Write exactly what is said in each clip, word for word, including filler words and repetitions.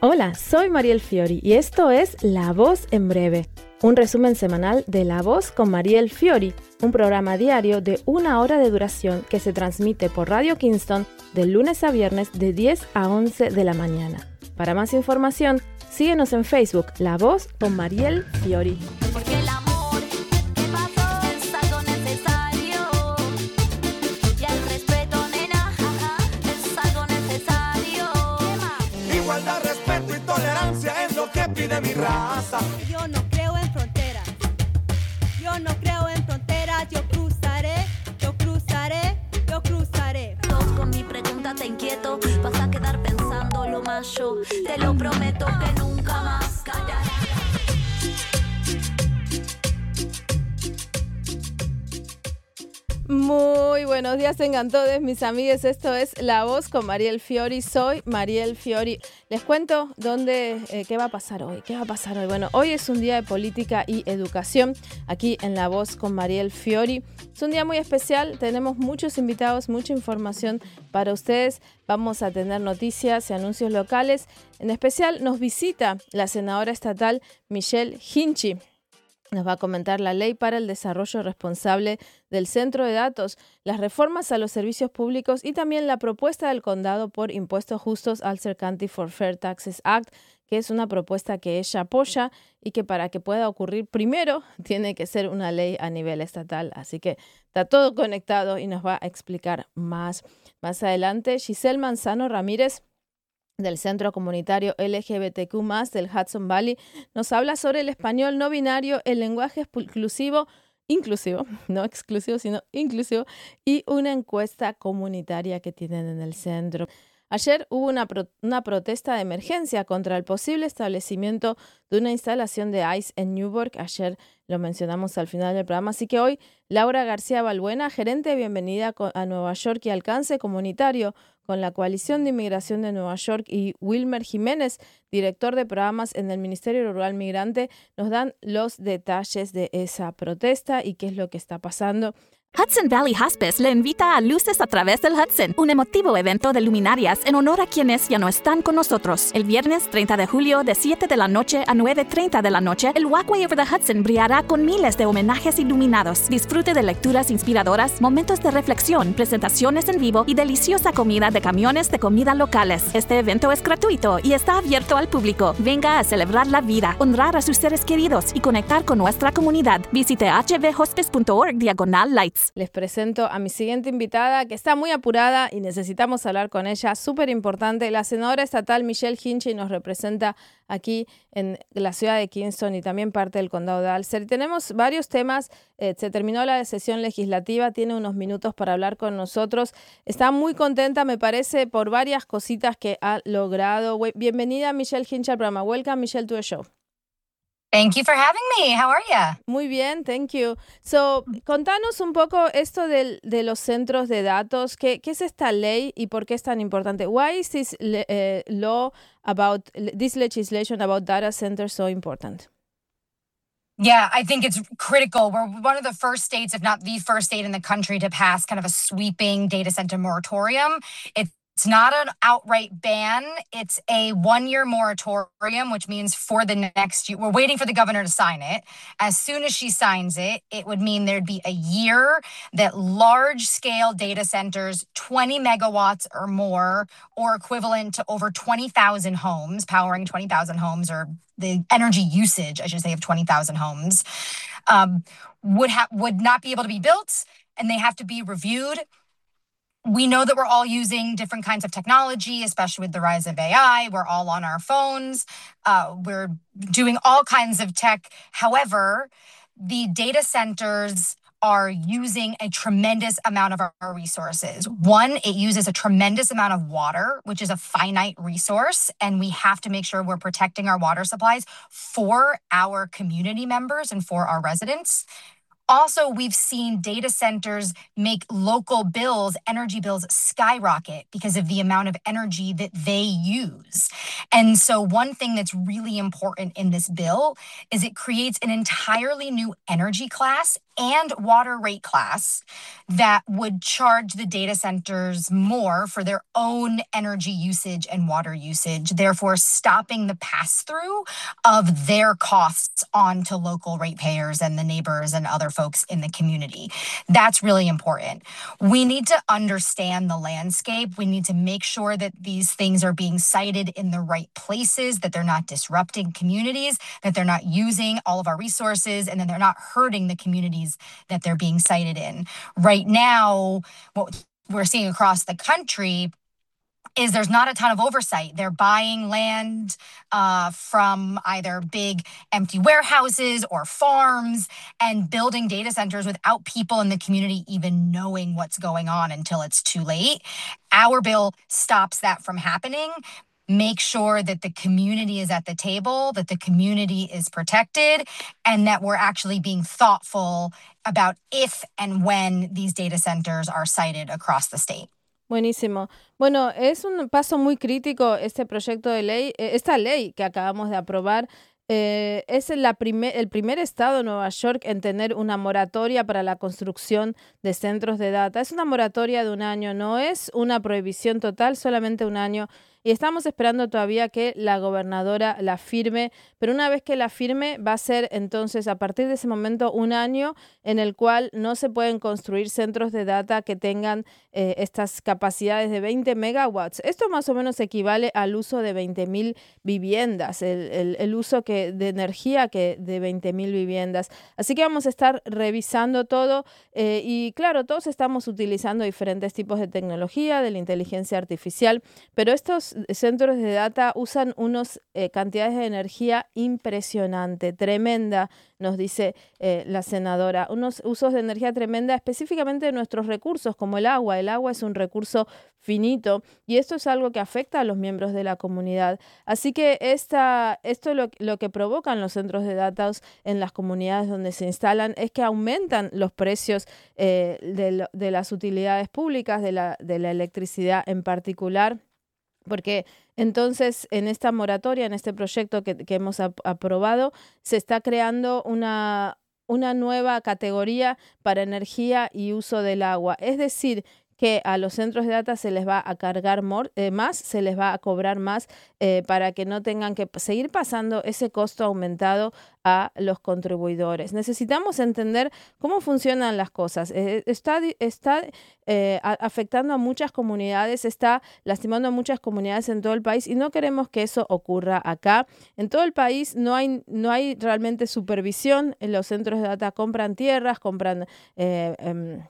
Hola, soy Mariel Fiori y esto es La Voz en Breve, un resumen semanal de La Voz con Mariel Fiori, un programa diario de una hora de duración que se transmite por Radio Kingston de lunes a viernes de diez a once de la mañana. Para más información, síguenos en Facebook, La Voz con Mariel Fiori. Porque el amor que pasó es algo necesario. Y el respeto, nena, es algo necesario. Igualdad, respeto y tolerancia es lo que pide mi raza. Yo no creo en fronteras. Yo no creo en fronteras. Yo cruzaré, yo cruzaré, yo cruzaré. Dos con mi pregunta te inquieto. Vas a quedar pensando lo más yo. Te lo prometo que nunca más callaré. Muy buenos días, tengan todos mis amigos. Esto es La Voz con Mariel Fiori. Soy Mariel Fiori. Les cuento dónde, eh, qué va a pasar hoy. ¿Qué va a pasar hoy? Bueno, hoy es un día de política y educación aquí en La Voz con Mariel Fiori. Es un día muy especial. Tenemos muchos invitados, mucha información para ustedes. Vamos a tener noticias y anuncios locales. En especial nos visita la senadora estatal Michelle Hinchey. Nos va a comentar la ley para el desarrollo responsable del centro de datos, las reformas a los servicios públicos y también la propuesta del condado por impuestos justos Ulster County for Fair Taxes Act, que es una propuesta que ella apoya y que para que pueda ocurrir primero tiene que ser una ley a nivel estatal. Así que está todo conectado y nos va a explicar más. Más adelante, Giselle Manzano Ramírez, del Centro Comunitario L G B T Q más, del Hudson Valley, nos habla sobre el español no binario, el lenguaje inclusivo, inclusivo, no exclusivo, sino inclusivo, y una encuesta comunitaria que tienen en el centro. Ayer hubo una, pro- una protesta de emergencia contra el posible establecimiento de una instalación de ICE en Newburgh. Ayer lo mencionamos al final del programa, así que hoy Laura García Balbuena, gerente de Bienvenida a Nueva York y Alcance Comunitario con la Coalición de Inmigración de Nueva York, y Wilmer Jiménez, director de programas en el Ministerio Rural Migrante, nos dan los detalles de esa protesta y qué es lo que está pasando. Hudson Valley Hospice le invita a Luces a través del Hudson, un emotivo evento de luminarias en honor a quienes ya no están con nosotros. El viernes treinta de julio, de siete de la noche a nueve treinta de la noche, el Walkway over the Hudson brillará con miles de homenajes iluminados. Disfrute de lecturas inspiradoras, momentos de reflexión, presentaciones en vivo y deliciosa comida de camiones de comida locales. Este evento es gratuito y está abierto al público. Venga a celebrar la vida, honrar a sus seres queridos y conectar con nuestra comunidad. Visite h v hospice punto org diagonal lights. Les presento a mi siguiente invitada, que está muy apurada y necesitamos hablar con ella. Súper importante. La senadora estatal Michelle Hinchey nos representa aquí en la ciudad de Kingston y también parte del condado de Ulster. Tenemos varios temas. Eh, se terminó la sesión legislativa. Tiene unos minutos para hablar con nosotros. Está muy contenta, me parece, por varias cositas que ha logrado. Bienvenida, Michelle Hinchey, al programa. Welcome, Michelle, to the show. Thank you for having me. How are you? Muy bien, thank you. So, contanos un poco esto del, de los centros de datos. ¿Qué, ¿Qué es esta ley y por qué es tan importante? Why is this uh, law about, this legislation about data centers so important? Yeah, I think it's critical. We're one of the first states, if not the first state in the country, to pass kind of a sweeping data center moratorium. It's It's not an outright ban. It's a one-year moratorium, which means for the next year, we're waiting for the governor to sign it. As soon as she signs it, it would mean there'd be a year that large-scale data centers, twenty megawatts or more, or equivalent to over twenty thousand homes, powering twenty thousand homes, or the energy usage, I should say, of twenty thousand homes, um, would ha- would not be able to be built, and they have to be reviewed. We know that we're all using different kinds of technology, especially with the rise of A I. We're all on our phones. Uh, we're doing all kinds of tech. However, the data centers are using a tremendous amount of our resources. One, it uses a tremendous amount of water, which is a finite resource, and we have to make sure we're protecting our water supplies for our community members and for our residents. Also, we've seen data centers make local bills, energy bills, skyrocket because of the amount of energy that they use. And so one thing that's really important in this bill is it creates an entirely new energy class, and water rate class that would charge the data centers more for their own energy usage and water usage, therefore stopping the pass-through of their costs onto local ratepayers and the neighbors and other folks in the community. That's really important. We need to understand the landscape. We need to make sure that these things are being sited in the right places, that they're not disrupting communities, that they're not using all of our resources, and then they're not hurting the communities that they're being sited in. Right now, what we're seeing across the country is there's not a ton of oversight. They're buying land uh, from either big empty warehouses or farms and building data centers without people in the community even knowing what's going on until it's too late. Our bill stops that from happening. Make sure that the community is at the table, that the community is protected, and that we're actually being thoughtful about if and when these data centers are sited across the state. Buenísimo. Bueno, es un paso muy crítico este proyecto de ley, eh, esta ley que acabamos de aprobar. Eh, es la primer, el primer estado, Nueva York, en tener una moratoria para la construcción de centros de data. Es una moratoria de un año, no es una prohibición total, solamente un año. Y estamos esperando todavía que la gobernadora la firme, pero una vez que la firme va a ser entonces a partir de ese momento un año en el cual no se pueden construir centros de data que tengan eh, estas capacidades de veinte megawatts. Esto más o menos equivale al uso de veinte mil viviendas, el, el, el uso que, de energía que de veinte mil viviendas. Así que vamos a estar revisando todo eh, y claro, todos estamos utilizando diferentes tipos de tecnología, de la inteligencia artificial, pero estos centros de data usan unas eh, cantidades de energía impresionante, tremenda, nos dice eh, la senadora, unos usos de energía tremenda, específicamente de nuestros recursos, como el agua. El agua es un recurso finito y esto es algo que afecta a los miembros de la comunidad. Así que esta, esto lo, lo que provocan los centros de datos en las comunidades donde se instalan es que aumentan los precios eh, de, de las utilidades públicas, de la, de la electricidad en particular. Porque entonces en esta moratoria, en este proyecto que, que hemos ap- aprobado, se está creando una, una nueva categoría para energía y uso del agua. Es decir, que a los centros de data se les va a cargar more, eh, más, se les va a cobrar más eh, para que no tengan que seguir pasando ese costo aumentado a los contribuidores. Necesitamos entender cómo funcionan las cosas. Eh, está está eh, a, afectando a muchas comunidades, está lastimando a muchas comunidades en todo el país y no queremos que eso ocurra acá. En todo el país no hay, no hay realmente supervisión. Los centros de data compran tierras, compran Eh, eh,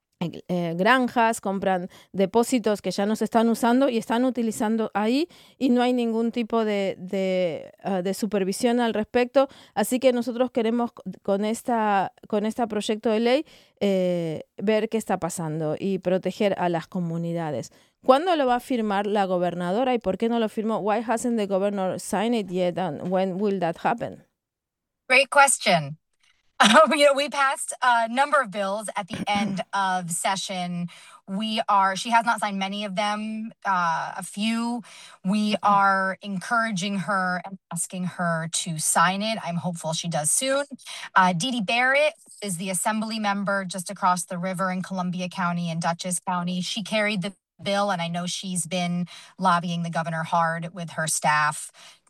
Eh, granjas, compran depósitos que ya no se están usando y están utilizando ahí y no hay ningún tipo de, de, uh, de supervisión al respecto. Así que nosotros queremos con esta con este proyecto de ley eh, ver qué está pasando y proteger a las comunidades. ¿Cuándo lo va a firmar la gobernadora y por qué no lo firmó? Why hasn't the governor signed it yet and when will that happen? Great question. Uh, you know, we passed a number of bills at the end of session. We are, she has not signed many of them, uh, a few. We are encouraging her and asking her to sign it. I'm hopeful she does soon. Uh, Dee Dee Barrett is the assembly member just across the river in Columbia County and Dutchess County. She carried the bill, and I know she's been lobbying the governor hard with her staff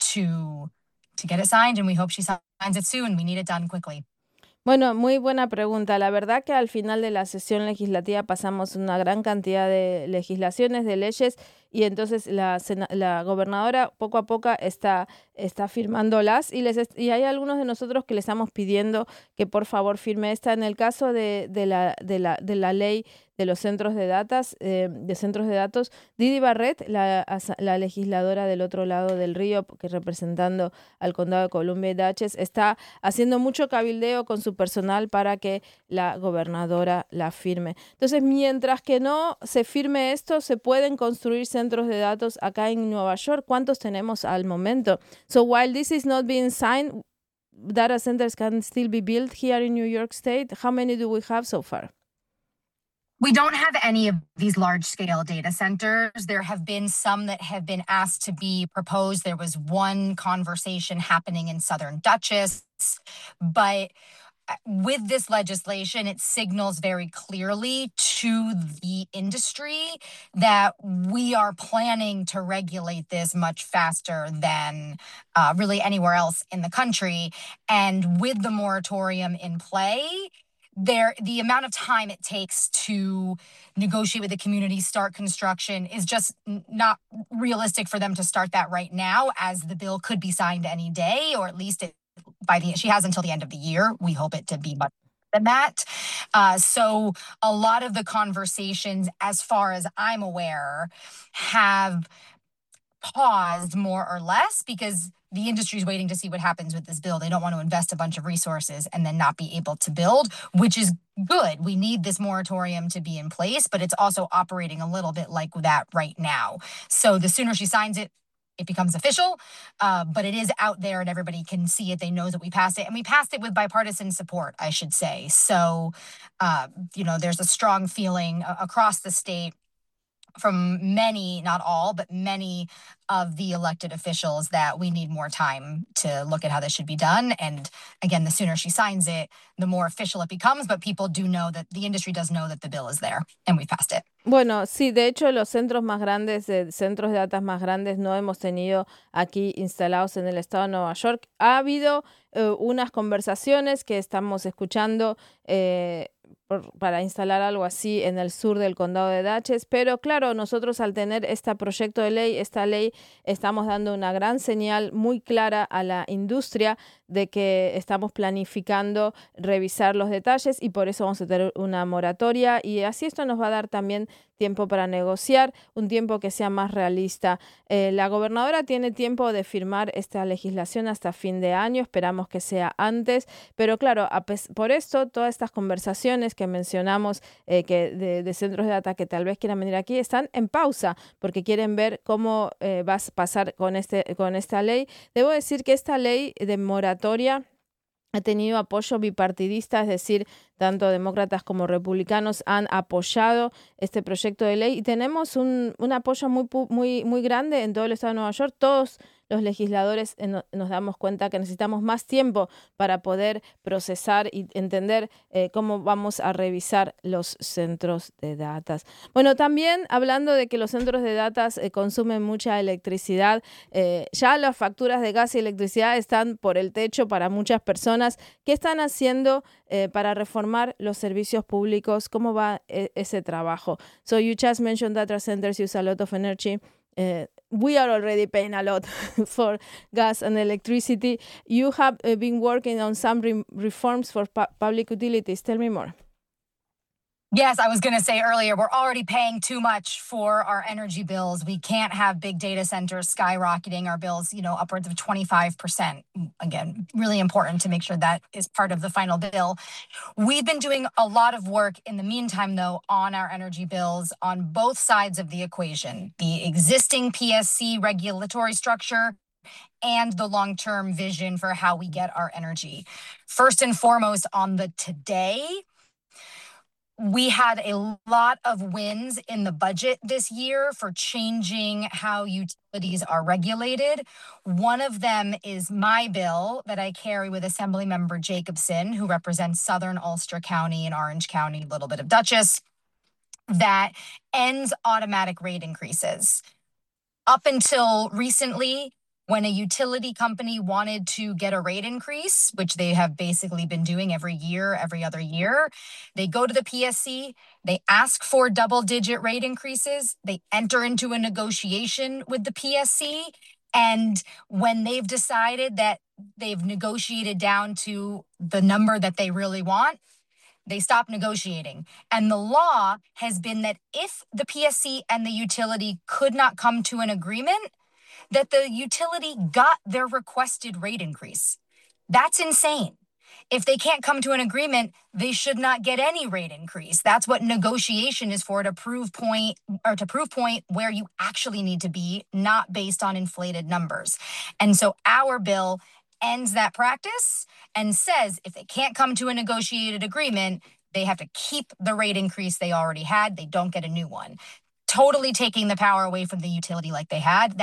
to, to get it signed, and we hope she signs it soon. We need it done quickly. Bueno, muy buena pregunta. La verdad que al final de la sesión legislativa pasamos una gran cantidad de legislaciones, de leyes, y entonces la, la gobernadora poco a poco está, está firmándolas y, les, y hay algunos de nosotros que le estamos pidiendo que por favor firme esta. En el caso de, de, la, de, la, de la ley de los centros de datos, eh, de centros de datos, Dee Dee Barrett, la, la legisladora del otro lado del río, que representando al condado de Columbia y Dutchess, está haciendo mucho cabildeo con su personal para que la gobernadora la firme. Entonces, mientras que no se firme esto, se pueden construir centros de datos acá en Nueva York. ¿Cuántos tenemos al momento? So while this is not being signed, data centers can still be built here in New York State. How many do we have so far? We don't have any of these large-scale data centers. There have been some that have been asked to be proposed. There was one conversation happening in Southern Dutchess, but with this legislation, it signals very clearly to the industry that we are planning to regulate this much faster than uh, really anywhere else in the country. And with the moratorium in play, there the amount of time it takes to negotiate with the community, start construction, is just n- not realistic for them to start that right now, as the bill could be signed any day, or at least it, by the she has until the end of the year. We hope it to be much than that. Uh, so a lot of the conversations, as far as I'm aware, have paused more or less because the industry is waiting to see what happens with this bill. They don't want to invest a bunch of resources and then not be able to build, which is good. We need this moratorium to be in place, but it's also operating a little bit like that right now. So the sooner she signs it, it becomes official, uh, but it is out there and everybody can see it. They know that we passed it, and we passed it with bipartisan support, I should say. So, uh, you know, there's a strong feeling uh, across the state from many, not all, but many of the elected officials that we need more time to look at how this should be done. And again, the sooner she signs it, the more official it becomes. But people do know that the industry does know that the bill is there and we passed it. Bueno, sí, de hecho los centros más grandes, eh, centros de datos más grandes no hemos tenido aquí instalados en el estado de Nueva York. Ha habido eh, unas conversaciones que estamos escuchando eh, por, para instalar algo así en el sur del condado de Dutchess, pero claro, nosotros al tener este proyecto de ley, esta ley, estamos dando una gran señal muy clara a la industria de que estamos planificando revisar los detalles y por eso vamos a tener una moratoria, y así esto nos va a dar también tiempo para negociar, un tiempo que sea más realista. Eh, la gobernadora tiene tiempo de firmar esta legislación hasta fin de año, esperamos que sea antes, pero claro, a por esto todas estas conversaciones que mencionamos eh, que de, de centros de data que tal vez quieran venir aquí están en pausa porque quieren ver cómo eh, va a pasar con, este, con esta ley. Debo decir que esta ley de moratoria ha tenido apoyo bipartidista, es decir, tanto demócratas como republicanos han apoyado este proyecto de ley y tenemos un, un apoyo muy, muy, muy grande en todo el estado de Nueva York. Todos los legisladores eh, no, nos damos cuenta que necesitamos más tiempo para poder procesar y entender eh, cómo vamos a revisar los centros de datos. Bueno, también hablando de que los centros de datos eh, consumen mucha electricidad, eh, ya las facturas de gas y electricidad están por el techo para muchas personas. ¿Qué están haciendo eh, para reformar los servicios públicos? ¿Cómo va eh, ese trabajo? So you just mentioned data centers use a lot of energy. Uh, we are already paying a lot for gas and electricity. You have uh, been working on some re reforms for pu public utilities. Tell me more. Yes, I was going to say earlier, we're already paying too much for our energy bills. We can't have big data centers skyrocketing our bills, you know, upwards of twenty-five percent. Again, really important to make sure that is part of the final bill. We've been doing a lot of work in the meantime, though, on our energy bills on both sides of the equation, the existing P S C regulatory structure and the long-term vision for how we get our energy. First and foremost, on the today, we had a lot of wins in the budget this year for changing how utilities are regulated. One of them is my bill that I carry with Assemblymember Jacobson, who represents Southern Ulster County and Orange County, a little bit of Dutchess, that ends automatic rate increases. Up until recently, when a utility company wanted to get a rate increase, which they have basically been doing every year, every other year, they go to the P S C, they ask for double-digit rate increases, they enter into a negotiation with the P S C, and when they've decided that they've negotiated down to the number that they really want, they stop negotiating. And the law has been that if the P S C and the utility could not come to an agreement, that the utility got their requested rate increase. That's insane. If they can't come to an agreement, they should not get any rate increase. That's what negotiation is for, to prove point or to prove point where you actually need to be, not based on inflated numbers. And so our bill ends that practice and says if they can't come to a negotiated agreement, they have to keep the rate increase they already had. They don't get a new one. Totally taking the power away from the utility like they had. That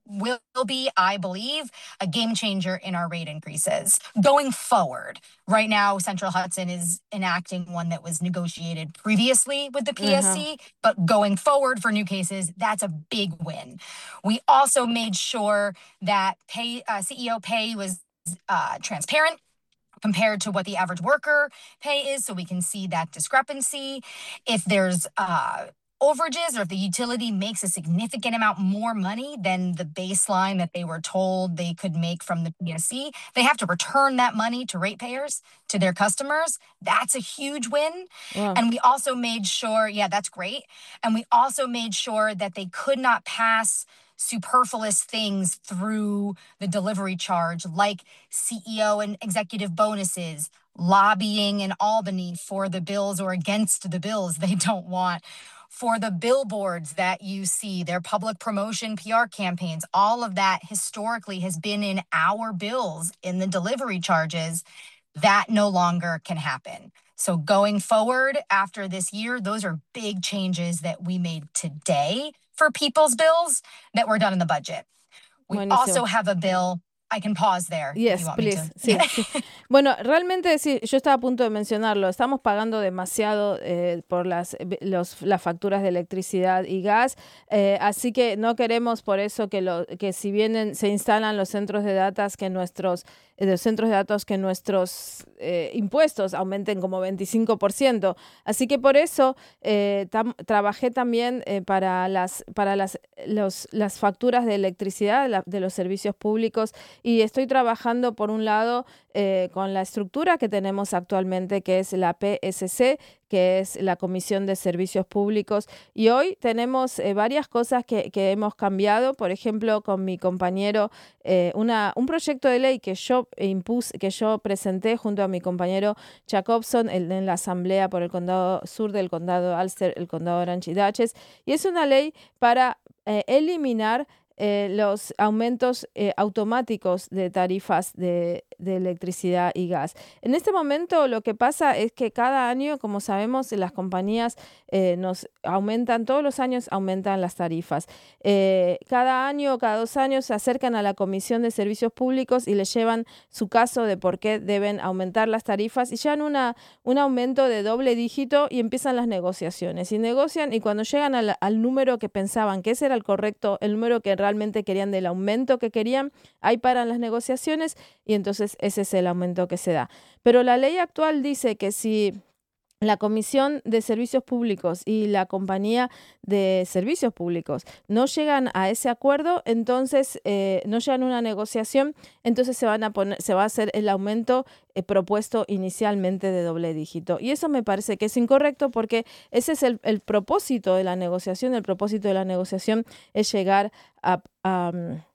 will be, I believe, a game changer in our rate increases. Going forward, right now, Central Hudson is enacting one that was negotiated previously with the P S C, uh-huh. but going forward for new cases, that's a big win. We also made sure that pay uh, C E O pay was uh, transparent compared to what the average worker pay is, so we can see that discrepancy. If there's uh, overages or if the utility makes a significant amount more money than the baseline that they were told they could make from the P S C, they have to return that money to ratepayers, to their customers. That's a huge win. Yeah. And we also made sure, yeah, that's great. And we also made sure that they could not pass superfluous things through the delivery charge, like C E O and executive bonuses, lobbying in Albany for the bills or against the bills they don't want, for the billboards that you see, their public promotion P R campaigns. All of that historically has been in our bills in the delivery charges. That no longer can happen. So going forward after this year, those are big changes that we made today for people's bills that were done in the budget. We Buenísimo. Also have a bill. I can pause there. Yes, if you want please. Me to. Sí, sí. Bueno, realmente sí, yo estaba a punto de mencionarlo. Estamos pagando demasiado eh, por las, los, las facturas de electricidad y gas, eh, así que no queremos por eso que, lo, que si vienen, se instalan los centros de datos, que nuestros de los centros de datos que nuestros eh, impuestos aumenten como veinticinco por ciento. Así que por eso eh, tam, trabajé también eh, para, las, para las, los, las facturas de electricidad la, de los servicios públicos, y estoy trabajando por un lado eh, con la estructura que tenemos actualmente, que es la P S C, que es la Comisión de Servicios Públicos, y hoy tenemos eh, varias cosas que, que hemos cambiado. Por ejemplo, con mi compañero, eh, una, un proyecto de ley que yo impuse, que yo presenté junto a mi compañero Jacobson en, en la Asamblea por el Condado Sur del Condado Ulster, el Condado Orange y Dutchess, y es una ley para eh, eliminar Eh, los aumentos eh, automáticos de tarifas de, de electricidad y gas. En este momento lo que pasa es que cada año, como sabemos, las compañías eh, nos aumentan, todos los años aumentan las tarifas. Eh, cada año, cada dos años se acercan a la Comisión de Servicios Públicos y les llevan su caso de por qué deben aumentar las tarifas, y llevan una, un aumento de doble dígito y empiezan las negociaciones. Y negocian, y cuando llegan al, al número que pensaban que ese era el correcto, el número que realmente realmente querían, del aumento que querían, ahí paran las negociaciones y entonces ese es el aumento que se da. Pero la ley actual dice que si la Comisión de Servicios Públicos y la Compañía de Servicios Públicos no llegan a ese acuerdo, entonces eh, no llegan a una negociación, entonces se van a poner, se va a hacer el aumento eh, propuesto inicialmente de doble dígito. Y eso me parece que es incorrecto, porque ese es el, el propósito de la negociación. El propósito de la negociación es llegar a, a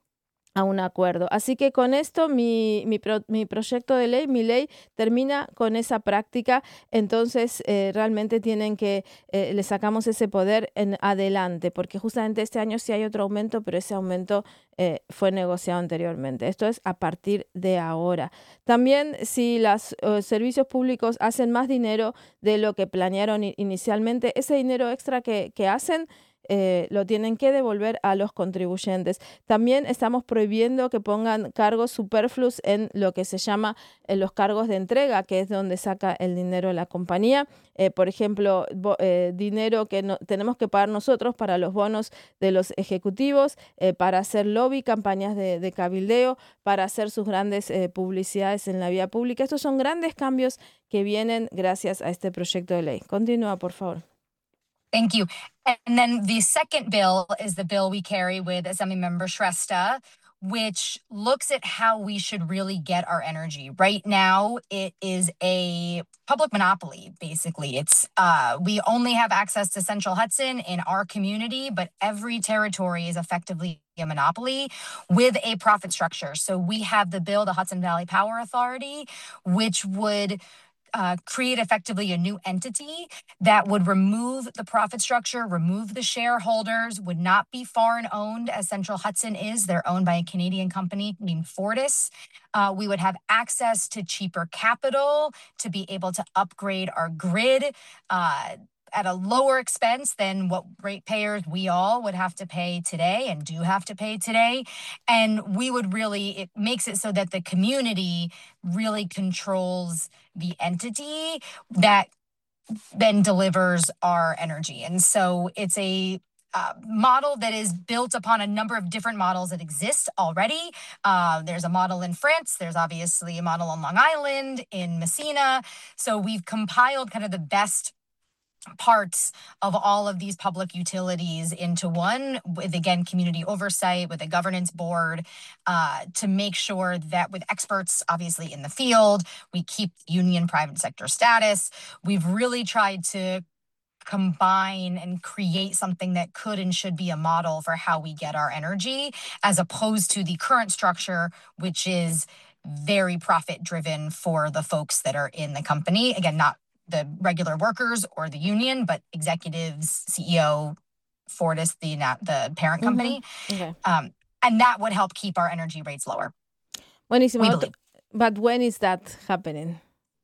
a un acuerdo. Así que con esto mi, mi, pro, mi proyecto de ley, mi ley, termina con esa práctica. Entonces eh, realmente tienen que, eh, le sacamos ese poder en adelante, porque justamente este año sí hay otro aumento, pero ese aumento eh, fue negociado anteriormente. Esto es a partir de ahora. También, si los uh, servicios públicos hacen más dinero de lo que planearon inicialmente, ese dinero extra que, que hacen, Eh, lo tienen que devolver a los contribuyentes. También estamos prohibiendo que pongan cargos superfluos en lo que se llama eh, los cargos de entrega, que es donde saca el dinero la compañía. Eh, por ejemplo, bo, eh, dinero que no, tenemos que pagar nosotros para los bonos de los ejecutivos, eh, para hacer lobby, campañas de, de cabildeo, para hacer sus grandes eh, publicidades en la vía pública. Estos son grandes cambios que vienen gracias a este proyecto de ley. Continúa, por favor. Thank you. And then the second bill is the bill we carry with Assemblymember Shrestha, which looks at how we should really get our energy. Right now, it is a public monopoly, basically. It's uh, we only have access to Central Hudson in our community, but every territory is effectively a monopoly with a profit structure. So we have the bill, the Hudson Valley Power Authority, which would Uh, create effectively a new entity that would remove the profit structure, remove the shareholders, would not be foreign owned as Central Hudson is. They're owned by a Canadian company named Fortis. Uh, we would have access to cheaper capital to be able to upgrade our grid. Uh, at a lower expense than what ratepayers we all would have to pay today and do have to pay today. And we would really, it makes it so that the community really controls the entity that then delivers our energy. And so it's a uh, model that is built upon a number of different models that exist already. Uh, there's a model in France. There's obviously a model on Long Island, in Messina. So we've compiled kind of the best parts of all of these public utilities into one with, again, community oversight, with a governance board, uh, to make sure that with experts, obviously, in the field, we keep union private sector status. We've really tried to combine and create something that could and should be a model for how we get our energy, as opposed to the current structure, which is very profit driven for the folks that are in the company. Again, not the regular workers or the union, but executives, C E O, Fortis, the the parent company. Mm-hmm. Okay. Um, and that would help keep our energy rates lower. Buenísimo. We believe. But when is that happening?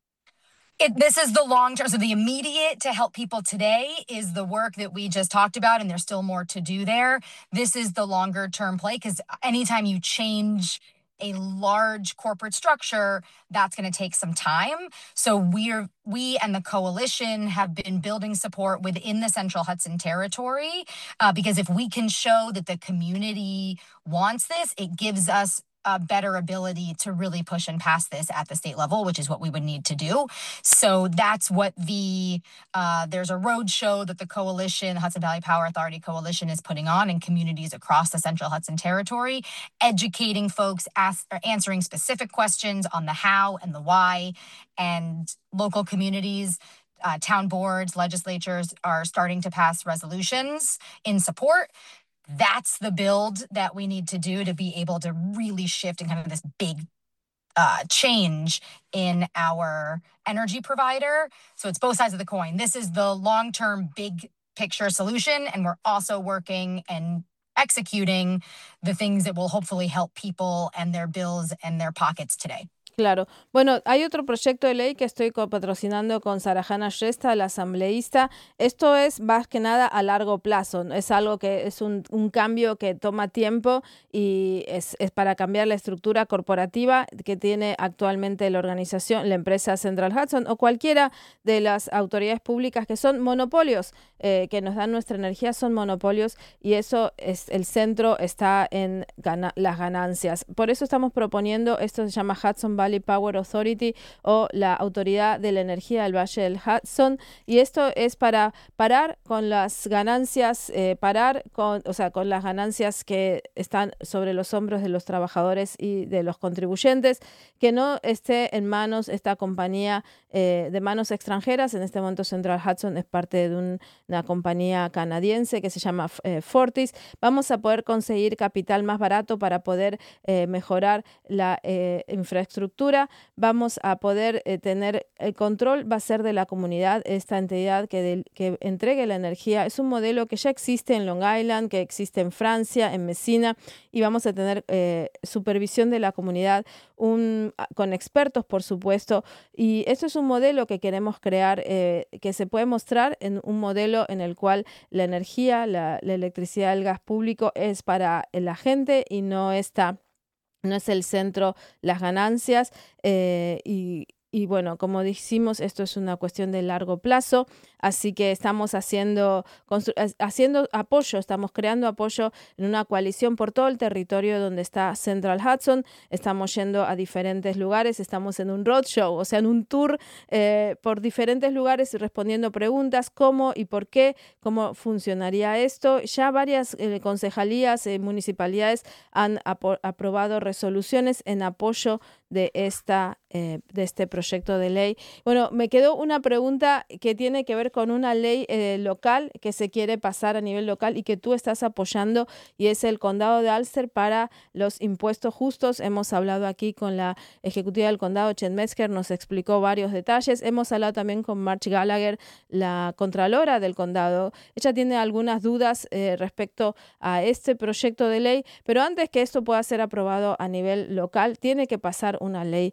It, this is the long term. So the immediate to help people today is the work that we just talked about, and there's still more to do there. This is the longer term play, because anytime you change a large corporate structure, that's going to take some time. So we're we and the coalition have been building support within the Central Hudson territory, uh, because if we can show that the community wants this, it gives us a better ability to really push and pass this at the state level, which is what we would need to do. So that's what the, uh, there's a road show that the coalition, Hudson Valley Power Authority Coalition, is putting on in communities across the Central Hudson territory, educating folks, ask, or answering specific questions on the how and the why, and local communities, uh, town boards, legislatures are starting to pass resolutions in support. That's the build that we need to do to be able to really shift in kind of this big uh, change in our energy provider. So it's both sides of the coin. This is the long-term big picture solution, and we're also working and executing the things that will hopefully help people and their bills and their pockets today. Claro. Bueno, hay otro proyecto de ley que estoy patrocinando con Sarahana Shrestha, la asambleísta. Esto es más que nada a largo plazo. Es algo que es un, un cambio que toma tiempo y es, es para cambiar la estructura corporativa que tiene actualmente la organización, la empresa Central Hudson o cualquiera de las autoridades públicas que son monopolios, eh, que nos dan nuestra energía, son monopolios, y eso es el centro, está en gana, las ganancias. Por eso estamos proponiendo, esto se llama Hudson Valley Power Authority o la Autoridad de la Energía del Valle del Hudson, y esto es para parar con las ganancias, eh, parar con, o sea, con las ganancias que están sobre los hombros de los trabajadores y de los contribuyentes, que no esté en manos esta compañía eh, de manos extranjeras. En este momento Central Hudson es parte de un, una compañía canadiense que se llama eh, Fortis. Vamos a poder conseguir capital más barato para poder eh, mejorar la eh, infraestructura. Vamos a poder eh, tener el control, va a ser de la comunidad, esta entidad que, de, que entregue la energía. Es un modelo que ya existe en Long Island, que existe en Francia, en Messina, y vamos a tener eh, supervisión de la comunidad un, con expertos, por supuesto. Y esto es un modelo que queremos crear, eh, que se puede mostrar en un modelo en el cual la energía, la, la electricidad, el gas público es para la gente y no está no es el centro las ganancias, eh, y, y bueno, como dijimos, esto es una cuestión de largo plazo, así que estamos haciendo, haciendo apoyo, estamos creando apoyo en una coalición por todo el territorio donde está Central Hudson. Estamos yendo a diferentes lugares, estamos en un roadshow, o sea, en un tour eh, por diferentes lugares y respondiendo preguntas, cómo y por qué, cómo funcionaría esto. Ya varias eh, concejalías y eh, municipalidades han ap- aprobado resoluciones en apoyo de esta eh, de este proyecto de ley. Bueno, me quedó una pregunta que tiene que ver con una ley eh, local que se quiere pasar a nivel local y que tú estás apoyando, y es el condado de Ulster para los impuestos justos. Hemos hablado aquí con la ejecutiva del condado, Chet Metzger, nos explicó varios detalles. Hemos hablado también con March Gallagher, la contralora del condado. Ella tiene algunas dudas eh, respecto a este proyecto de ley, pero antes que esto pueda ser aprobado a nivel local, tiene que pasar una ley en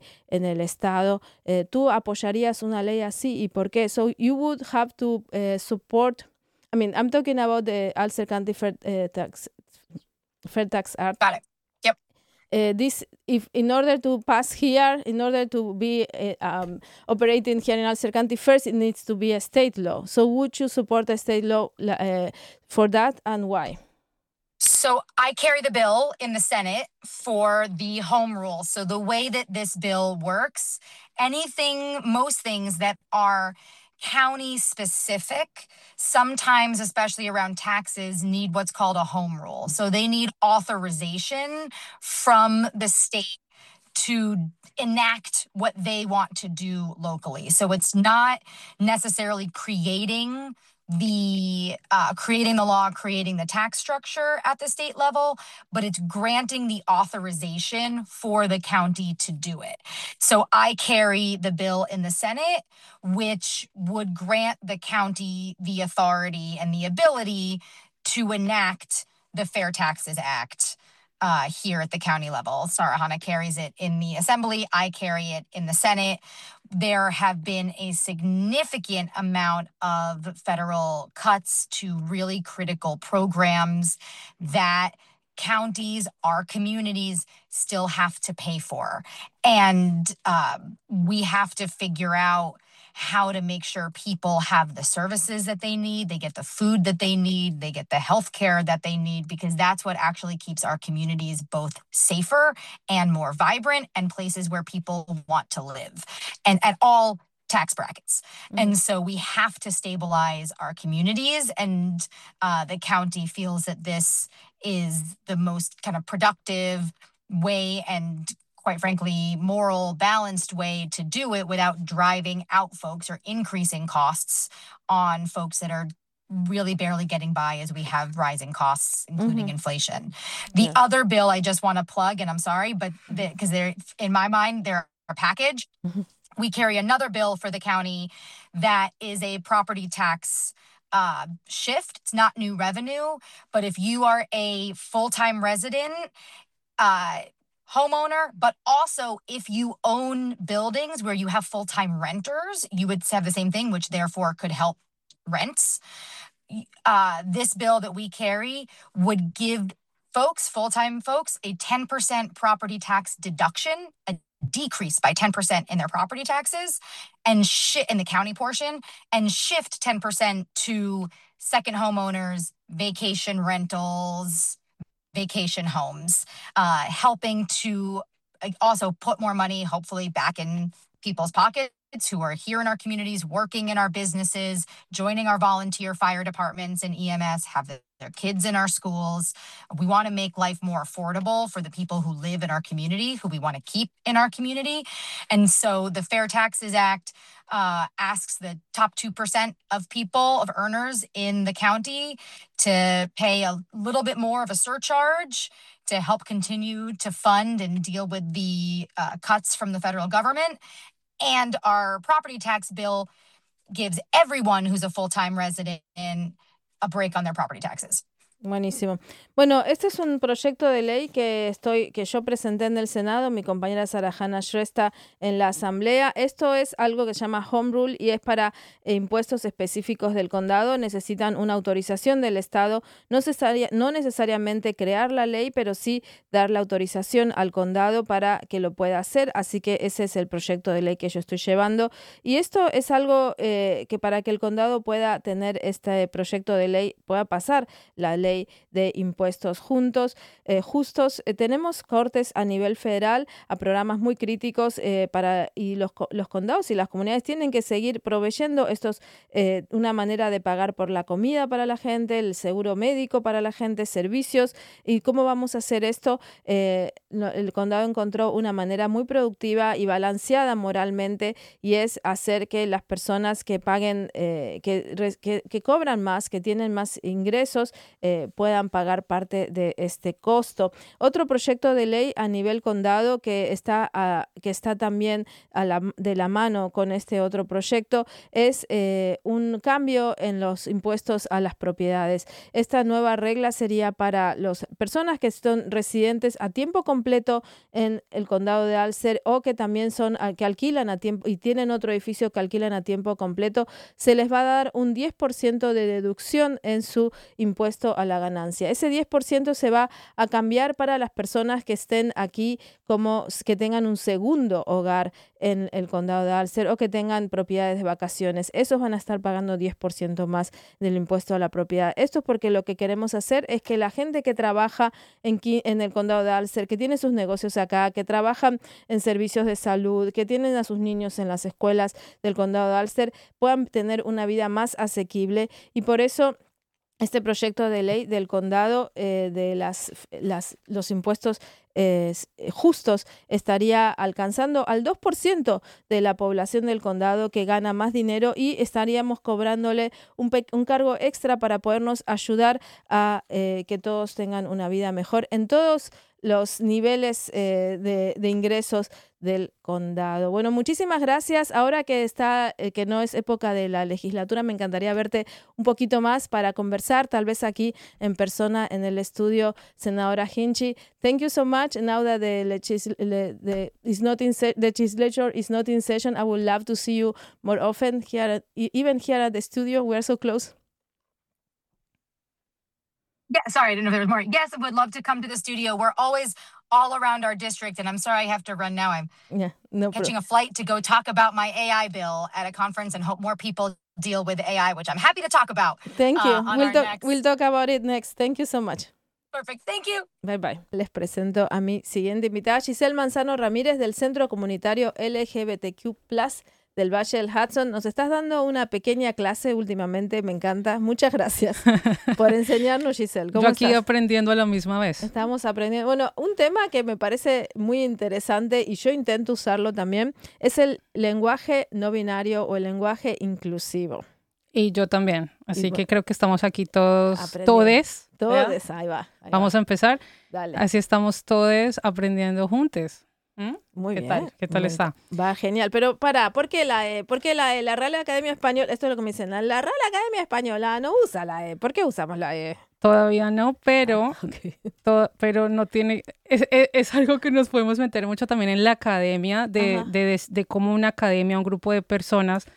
el estado. Eh, ¿Tú apoyarías una ley así y por qué? So you would have to uh, support. I mean, I'm talking about the Ulster County Fair uh, Tax Fair Tax Act. Got it. Yep. Uh, this, if in order to pass here, in order to be uh, um, operating here in Ulster County, first it needs to be a state law. So would you support a state law uh, for that, and why? So I carry the bill in the Senate for the home rule. So the way that this bill works, anything, most things that are county specific, sometimes, especially around taxes, need what's called a home rule. So they need authorization from the state to enact what they want to do locally. So it's not necessarily creating the uh, creating the law, creating the tax structure at the state level, but it's granting the authorization for the county to do it. So I carry the bill in the Senate, which would grant the county the authority and the ability to enact the Fair Taxes Act uh, here at the county level. Sarah Hanna carries it in the Assembly. I carry it in the Senate. There have been a significant amount of federal cuts to really critical programs that counties, our communities still have to pay for. And uh, we have to figure out how to make sure people have the services that they need, they get the food that they need, they get the health care that they need, because that's what actually keeps our communities both safer and more vibrant and places where people want to live, and at all tax brackets. Mm-hmm. And so we have to stabilize our communities, and uh, the county feels that this is the most kind of productive way and, quite frankly, moral, balanced way to do it without driving out folks or increasing costs on folks that are really barely getting by as we have rising costs, including mm-hmm. inflation. The yeah. other bill I just want to plug, and I'm sorry, but because the, they're, in my mind, they're a package. Mm-hmm. We carry another bill for the county that is a property tax uh, shift. It's not new revenue, but if you are a full-time resident, uh, homeowner, but also if you own buildings where you have full-time renters, you would have the same thing, which therefore could help rents. Uh, this bill that we carry would give folks, full-time folks, a ten percent property tax deduction, a decrease by ten percent in their property taxes, and shi- in the county portion, and shift ten percent to second homeowners, vacation rentals, vacation homes, uh, helping to also put more money, hopefully, back in people's pockets who are here in our communities, working in our businesses, joining our volunteer fire departments and E M S, have the, their kids in our schools. We want to make life more affordable for the people who live in our community, who we want to keep in our community. And so the Fair Taxes Act uh, asks the top two percent of people, of earners in the county, to pay a little bit more of a surcharge to help continue to fund and deal with the uh, cuts from the federal government. And our property tax bill gives everyone who's a full-time resident a break on their property taxes. Buenísimo. Bueno, este es un proyecto de ley que estoy, que yo presenté en el Senado, mi compañera Sarah Hanna Shrestha en la Asamblea. Esto es algo que se llama Home Rule y es para eh, impuestos específicos del condado. Necesitan una autorización del Estado, no, cesaria, no necesariamente crear la ley, pero sí dar la autorización al condado para que lo pueda hacer. Así que ese es el proyecto de ley que yo estoy llevando. Y esto es algo eh, que para que el condado pueda tener este proyecto de ley, pueda pasar la ley de impuestos juntos, eh, justos. Eh, tenemos cortes a nivel federal a programas muy críticos eh, para y los, los condados y las comunidades tienen que seguir proveyendo estos eh, una manera de pagar por la comida para la gente, el seguro médico para la gente, servicios. ¿Y cómo vamos a hacer esto? Eh, el condado encontró una manera muy productiva y balanceada moralmente, y es hacer que las personas que paguen, eh, que, que, que cobran más, que tienen más ingresos, eh, eh, puedan pagar parte de este costo. Otro proyecto de ley a nivel condado que está, a, que está también a la, de la mano con este otro proyecto es eh, un cambio en los impuestos a las propiedades. Esta nueva regla sería para las personas que son residentes a tiempo completo en el condado de Alser o que también son que alquilan a tiempo y tienen otro edificio que alquilan a tiempo completo. Se les va a dar un diez por ciento de deducción en su impuesto a la ganancia. Ese diez por ciento se va a cambiar para las personas que estén aquí como que tengan un segundo hogar en el condado de Alser o que tengan propiedades de vacaciones. Esos van a estar pagando diez por ciento más del impuesto a la propiedad. Esto es porque lo que queremos hacer es que la gente que trabaja en, en el condado de Alser, que tiene sus negocios acá, que trabajan en servicios de salud, que tienen a sus niños en las escuelas del condado de Alser, puedan tener una vida más asequible y por eso este proyecto de ley del condado eh, de las, las, los impuestos eh, justos estaría alcanzando al dos por ciento de la población del condado que gana más dinero y estaríamos cobrándole un, un cargo extra para podernos ayudar a eh, que todos tengan una vida mejor en todos los niveles eh, de, de ingresos del condado. Bueno, muchísimas gracias. Ahora que está, eh, que no es época de la legislatura, me encantaría verte un poquito más para conversar, tal vez aquí en persona en el estudio, senadora Hinchey. Thank you so much. Now that the, legis- the, the, is not in se- the legislature is not in session, I would love to see you more often here, at, even here at the studio. We are so close. Yeah, sorry, I didn't know if there was more. Yes, I would love to come to the studio. We're always all around our district, and I'm sorry I have to run now. I'm yeah, no catching problem. a flight to go talk about my A I bill at a conference and hope more people deal with A I, which I'm happy to talk about. Thank you. Uh, on we'll, our talk, next... we'll talk about it next. Thank you so much. Perfect. Thank you. Bye bye. Les presento a mi siguiente invitada, Giselle Manzano Ramírez del Centro Comunitario L G B T Q plus, del Valle del Hudson. Nos estás dando una pequeña clase últimamente, me encanta. Muchas gracias por enseñarnos, Giselle. ¿Cómo Yo aquí estás? aprendiendo a la misma vez. Estamos aprendiendo. Bueno, un tema que me parece muy interesante y yo intento usarlo también es el lenguaje no binario o el lenguaje inclusivo. Y yo también. Así Y que bueno, creo que estamos aquí todos, aprendiendo. todes. Todes, ahí va. Ahí Vamos va. a empezar. Dale. Así estamos todos aprendiendo juntos. ¿Mm? Muy ¿Qué bien. tal? ¿Qué tal Muy- está? Va, genial. Pero para, ¿por qué la E? ¿Por qué la E? La Real Academia Española, esto es lo que me dicen, la, la Real Academia Española no usa la E. ¿Por qué usamos la E? Todavía no, pero, Ok. to- pero no tiene... Es, es, es algo que nos podemos meter mucho también en la academia, de, Ajá. de, de, de cómo una academia, un grupo de personas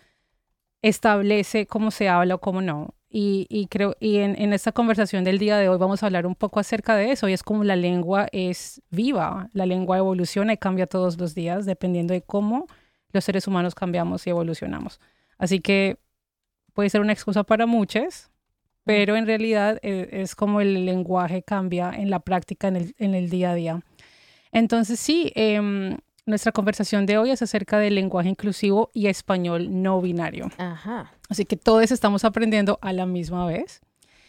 establece cómo se habla o cómo no. Y, y creo, y en, en esta conversación del día de hoy vamos a hablar un poco acerca de eso, y es como la lengua es viva, la lengua evoluciona y cambia todos los días dependiendo de cómo los seres humanos cambiamos y evolucionamos. Así que puede ser una excusa para muchos, pero en realidad eh, es como el lenguaje cambia en la práctica, en el, en el día a día. Entonces sí, em, nuestra conversación de hoy es acerca del lenguaje inclusivo y español no binario. Ajá. Así que todos estamos aprendiendo a la misma vez.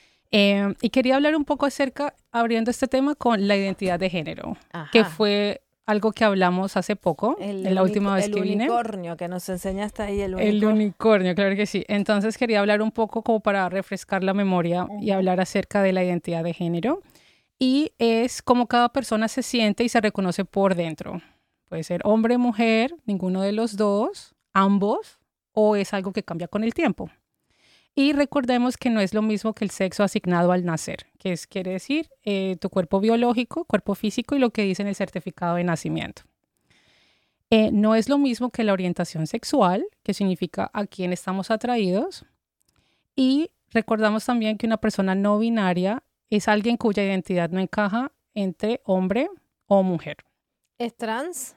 Eh, y quería hablar un poco acerca, abriendo este tema con la identidad de género, Ajá. que fue algo que hablamos hace poco, El en la última unico- vez el que vine. unicornio que nos enseñaste ahí, el El unicornio. unicornio, claro que sí. Entonces quería hablar un poco como para refrescar la memoria y hablar acerca de la identidad de género. Y es como cada persona se siente y se reconoce por dentro. Puede ser hombre, mujer, ninguno de los dos, ambos, o es algo que cambia con el tiempo. Y recordemos que no es lo mismo que el sexo asignado al nacer, que es, quiere decir, eh, tu cuerpo biológico, cuerpo físico y lo que dice en el certificado de nacimiento. Eh, no es lo mismo que la orientación sexual, que significa a quién estamos atraídos. Y recordamos también que una persona no binaria es alguien cuya identidad no encaja entre hombre o mujer. ¿Es trans?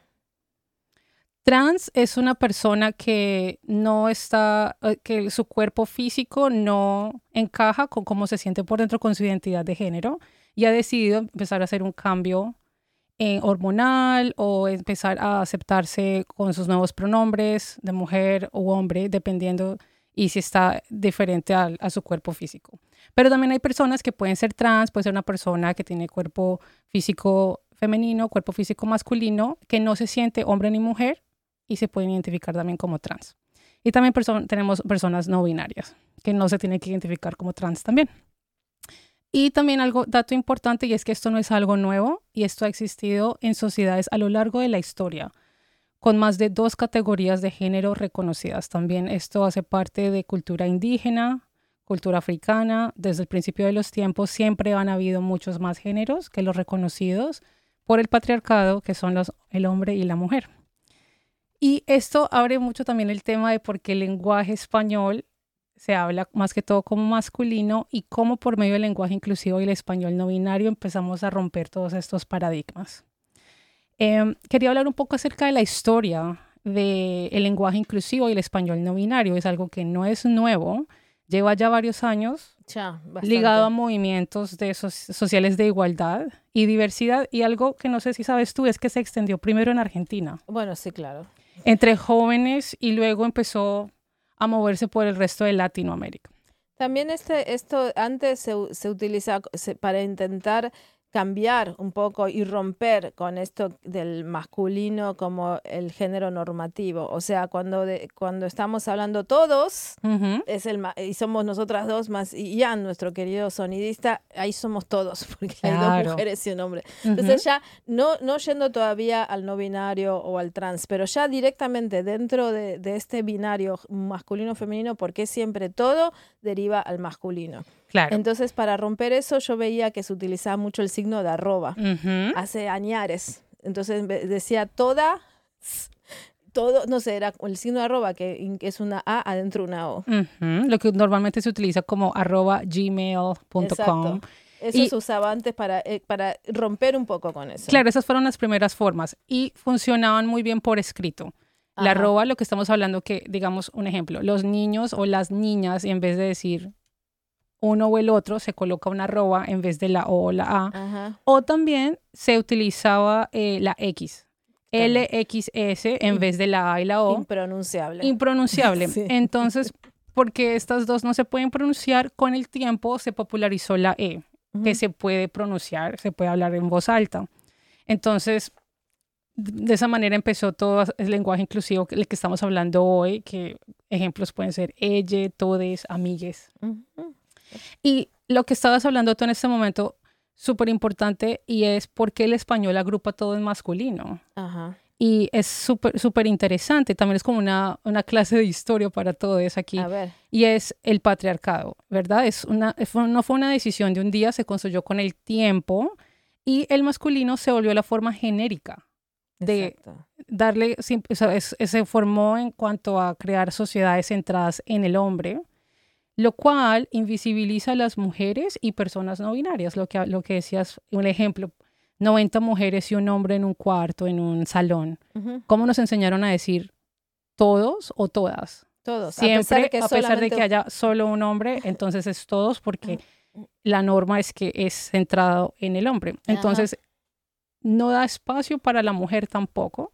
Trans es una persona que no está, eh, que su cuerpo físico no encaja con cómo se siente por dentro con su identidad de género y ha decidido empezar a hacer un cambio eh, hormonal o empezar a aceptarse con sus nuevos pronombres de mujer o hombre, dependiendo y si está diferente a, a su cuerpo físico. Pero también hay personas que pueden ser trans, puede ser una persona que tiene cuerpo físico femenino, cuerpo físico masculino, que no se siente hombre ni mujer, y se pueden identificar también como trans. Y también perso- tenemos personas no binarias que no se tienen que identificar como trans también. Y también algo, dato importante, y es que esto no es algo nuevo, y esto ha existido en sociedades a lo largo de la historia, con más de dos categorías de género reconocidas. También esto hace parte de cultura indígena, cultura africana. Desde el principio de los tiempos siempre han habido muchos más géneros que los reconocidos por el patriarcado, que son los, el hombre y la mujer. Y esto abre mucho también el tema de por qué el lenguaje español se habla más que todo como masculino y cómo por medio del lenguaje inclusivo y el español no binario empezamos a romper todos estos paradigmas. Eh, quería hablar un poco acerca de la historia del lenguaje inclusivo y el español no binario. Es algo que no es nuevo, lleva ya varios años Ya, bastante. ligado a movimientos de so- sociales de igualdad y diversidad, y algo que no sé si sabes tú es que se extendió primero en Argentina, Bueno, sí, claro. entre jóvenes, y luego empezó a moverse por el resto de Latinoamérica. También este, esto antes se, u- se utilizaba co- se- para intentar cambiar un poco y romper con esto del masculino como el género normativo. O sea, cuando, de- cuando estamos hablando todos, Ujú. es el ma- y somos nosotras dos más y Ian, nuestro querido sonidista, ahí somos todos, porque hay dos Claro. mujeres y un hombre. Ujú. Entonces ya no, no yendo todavía al no binario o al trans, pero ya directamente dentro de, de este binario masculino-femenino, porque siempre todo deriva al masculino. Claro. Entonces, para romper eso, yo veía que se utilizaba mucho el signo de arroba, Ujú. hace añares. Entonces ve- decía toda, todo, no sé, era el signo de arroba, que in- que es una A adentro una O. Ujú. Lo que normalmente se utiliza como arroba gmail punto com. Exacto. Eso Y- se usaba antes para, eh, para romper un poco con eso. Claro, esas fueron las primeras formas y funcionaban muy bien por escrito. La Ajá. arroba, lo que estamos hablando, que digamos un ejemplo, los niños o las niñas, en vez de decir uno o el otro, se coloca una arroba en vez de la O o la A. Ajá. O también se utilizaba eh, la X, También. L X S en vez de la A y la O. Impronunciable. Impronunciable. Sí. Entonces, porque estas dos no se pueden pronunciar, con el tiempo se popularizó la E, que Ujú. se puede pronunciar, se puede hablar en voz alta. Entonces, d- de esa manera empezó todo el lenguaje inclusivo que- el que estamos hablando hoy, que ejemplos pueden ser ella, todes, amigues. Ujú. Y lo que estabas hablando tú en este momento, súper importante, y es por qué el español agrupa todo en masculino. Ajá. Y es súper, súper interesante. También es como una, una clase de historia para todos aquí. A ver. Y es el patriarcado, ¿verdad? Es una, fue- no fue una decisión de un día, se construyó con el tiempo, y el masculino se volvió la forma genérica de Exacto. darle, sim- o sea, es- se formó en cuanto a crear sociedades centradas en el hombre, lo cual invisibiliza a las mujeres y personas no binarias, lo que, lo que decías, un ejemplo, noventa mujeres y un hombre en un cuarto, en un salón. Ujú. ¿Cómo nos enseñaron a decir todos o todas? Todos. Siempre, a pesar, que a pesar de solamente- que haya solo un hombre, entonces es todos, porque la norma es que es centrado en el hombre. Entonces, no da espacio para la mujer tampoco,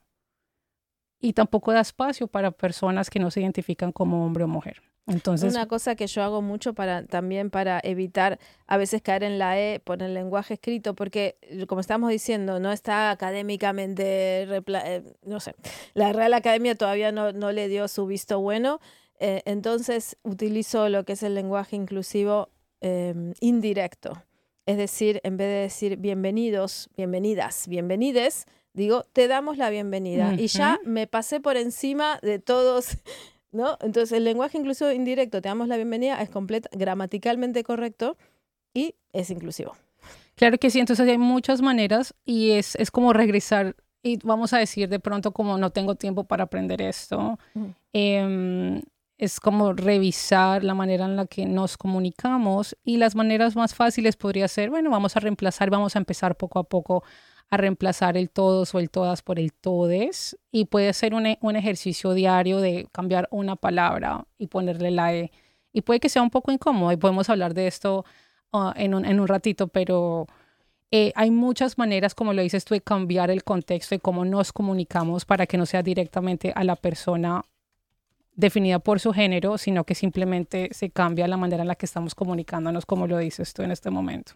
y tampoco da espacio para personas que no se identifican como hombre o mujer. Entonces, Una cosa que yo hago mucho para también para evitar a veces caer en la E por el lenguaje escrito, porque eh, como estamos diciendo, no está académicamente, repla- eh, no sé, la Real Academia todavía no, no le dio su visto bueno, eh, entonces utilizo lo que es el lenguaje inclusivo eh, indirecto. Es decir, en vez de decir bienvenidos, bienvenidas, bienvenides, digo, te damos la bienvenida. Y ya Ujú. me pasé por encima de todos, ¿no? Entonces, el lenguaje inclusivo indirecto, te damos la bienvenida, es completa, gramaticalmente correcto y es inclusivo. claro que sí, entonces hay muchas maneras, y es, es como regresar, y vamos a decir de pronto como no tengo tiempo para aprender esto, Ujú. em, es como revisar la manera en la que nos comunicamos, y las maneras más fáciles podría ser, bueno, vamos a reemplazar, vamos a empezar poco a poco a reemplazar el todos o el todas por el todes, y puede ser un, e- un ejercicio diario de cambiar una palabra y ponerle la E, y puede que sea un poco incómodo, y podemos hablar de esto ah, en, un, en un ratito, pero eh, hay muchas maneras, como lo dices tú, de cambiar el contexto y cómo nos comunicamos para que no sea directamente a la persona definida por su género, sino que simplemente se cambia la manera en la que estamos comunicándonos, como lo dices tú en este momento.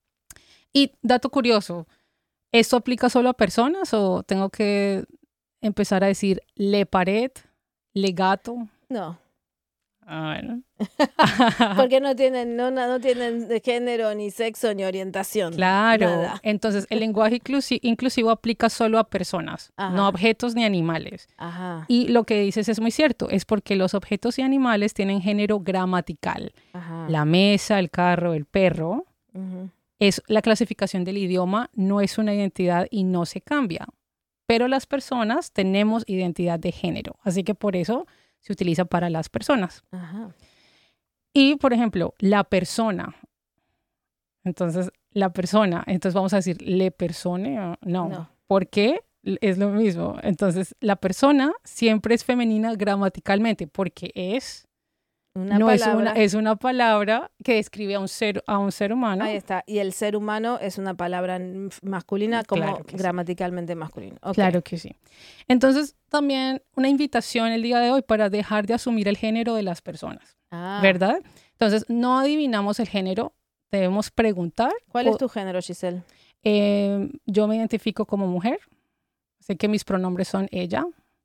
Y dato curioso, ¿esto aplica solo a personas o tengo que empezar a decir le pared, le gato? No, Ah, bueno. Porque no tienen, no, no tienen de género, ni sexo, ni orientación. Claro. Nada. Entonces, el lenguaje inclusi- inclusivo aplica solo a personas, Ajá. no a objetos ni animales. Ajá, Y lo que dices es muy cierto, es porque los objetos y animales tienen género gramatical. ajá. La mesa, el carro, el perro, Ujú. es la clasificación del idioma, no es una identidad y no se cambia. Pero las personas tenemos identidad de género, así que por eso se utiliza para las personas. Ajá. Y, por ejemplo, la persona. Entonces, la persona, entonces vamos a decir, ¿le persone? o No. No. ¿Por qué? Es lo mismo. Entonces, la persona siempre es femenina gramaticalmente porque es, Una no es palabra. una, es una palabra que describe a un ser, a un ser humano. Ahí está. Y el ser humano es una palabra n- masculina como Claro que sí. gramaticalmente masculino. Ok. Claro que sí. Entonces, también una invitación el día de hoy para dejar de asumir el género de las personas, Ah. ¿verdad? Entonces, no adivinamos el género, debemos preguntar. ¿Cuál o- es tu género, Giselle? Eh, yo me identifico como mujer, sé que mis pronombres son ella,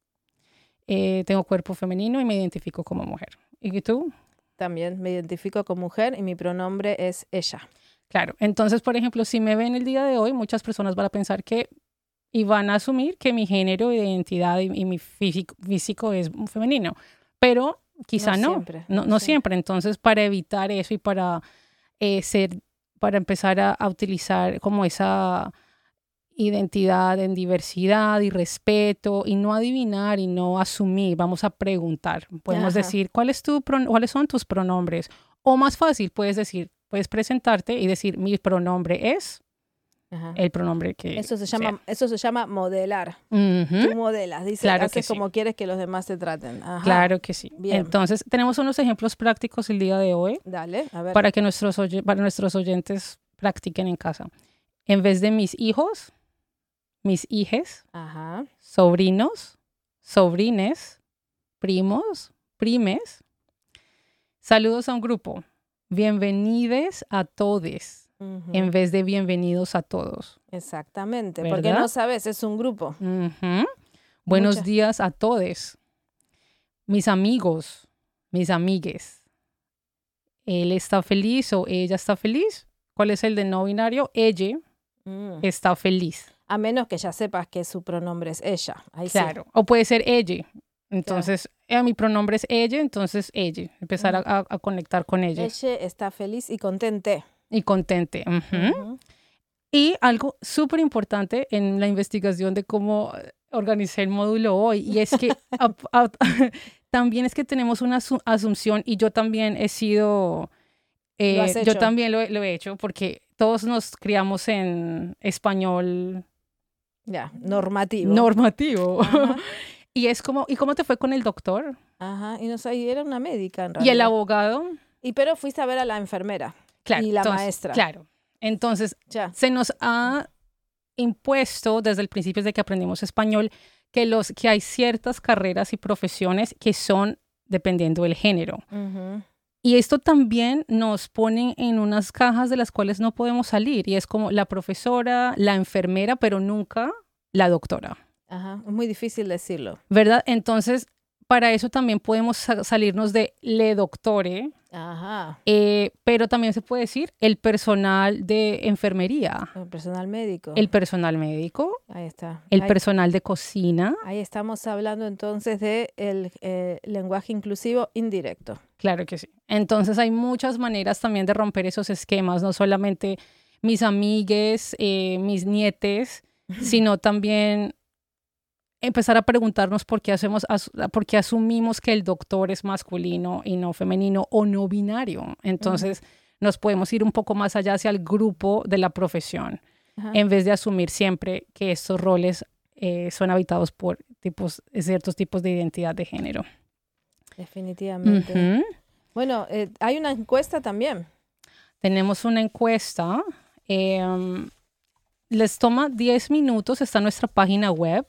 eh, tengo cuerpo femenino y me identifico como mujer. ¿Y tú? También me identifico como mujer y mi pronombre es ella. Claro, entonces, por ejemplo, si me ven el día de hoy, muchas personas van a pensar que y van a asumir que mi género de identidad y, y mi físico, físico es femenino, pero quizá No no, siempre, no, no no siempre. siempre. Entonces, para evitar eso y para eh, ser, para empezar a, a utilizar como esa identidad en diversidad y respeto y no adivinar y no asumir, vamos a preguntar. Podemos Ajá. decir, ¿cuál es tu pron- ¿cuáles son tus pronombres? O más fácil, puedes decir, puedes presentarte y decir, mi pronombre es Ajá. el pronombre que Eso se sea. llama, eso se llama modelar. Ujú. Tú modelas, dices, Claro que haces sí. como quieres que los demás te traten. Ajá. Claro que sí. Bien. Entonces, tenemos unos ejemplos prácticos el día de hoy Dale, a ver. para que nuestros, oye- para nuestros oyentes practiquen en casa. En vez de mis hijos, mis hijes, Ajá. sobrinos, sobrines, primos, primes. Saludos a un grupo. Bienvenides a todes, Ujú. en vez de bienvenidos a todos. Exactamente, porque ¿Verdad? no sabes, es un grupo. Ujú. Buenos Muchas- días a todes. Mis amigos, mis amigues. Él está feliz o ella está feliz. ¿Cuál es el de no binario? Ella Mm. está feliz. A menos que ya sepas que su pronombre es ella. Ahí sí. Claro. O puede ser ella. Entonces, eh, mi pronombre es ella, entonces ella. Empezar a, a- a conectar con ella. Ella está feliz y contente. Y contente. Ujú. Ujú. Y algo súper importante en la investigación de cómo eh, organicé el módulo hoy, y es que ap- ap- también es que tenemos una asu- asunción, y yo también he sido, eh, Lo has yo hecho. también lo, he- lo he hecho, porque todos nos criamos en español Ya, normativo. normativo. Ajá. Y es como, ¿y cómo te fue con el doctor? Ajá, y no sé, y era una médica en Y realidad. el abogado. Y pero fuiste a ver a la enfermera Claro. y la entonces, maestra. Claro. Entonces, Ya. se nos ha impuesto desde el principio de que aprendimos español que, los, que hay ciertas carreras y profesiones que son dependiendo del género. Ujú. Y esto también nos pone en unas cajas de las cuales no podemos salir. Y es como la profesora, la enfermera, pero nunca la doctora, Ajá, es muy difícil decirlo. ¿verdad? Entonces, para eso también podemos sa- salirnos de le doctore, Ajá, eh, pero también se puede decir el personal de enfermería, el personal médico. el personal médico, Ahí está. el ahí, personal de cocina. ahí estamos hablando entonces de el eh, lenguaje inclusivo indirecto. Claro que sí. Entonces hay muchas maneras también de romper esos esquemas, no solamente mis amigues, eh, mis nietes, sino también empezar a preguntarnos por qué hacemos, as- por qué asumimos que el doctor es masculino y no femenino o no binario. Entonces nos podemos ir un poco más allá hacia el grupo de la profesión, Ajá. en vez de asumir siempre que estos roles eh, son habitados por tipos, ciertos tipos de identidad de género. Definitivamente. Ujú. Bueno, eh, hay una encuesta también. Tenemos una encuesta. eh, les toma diez minutos, está en nuestra página web.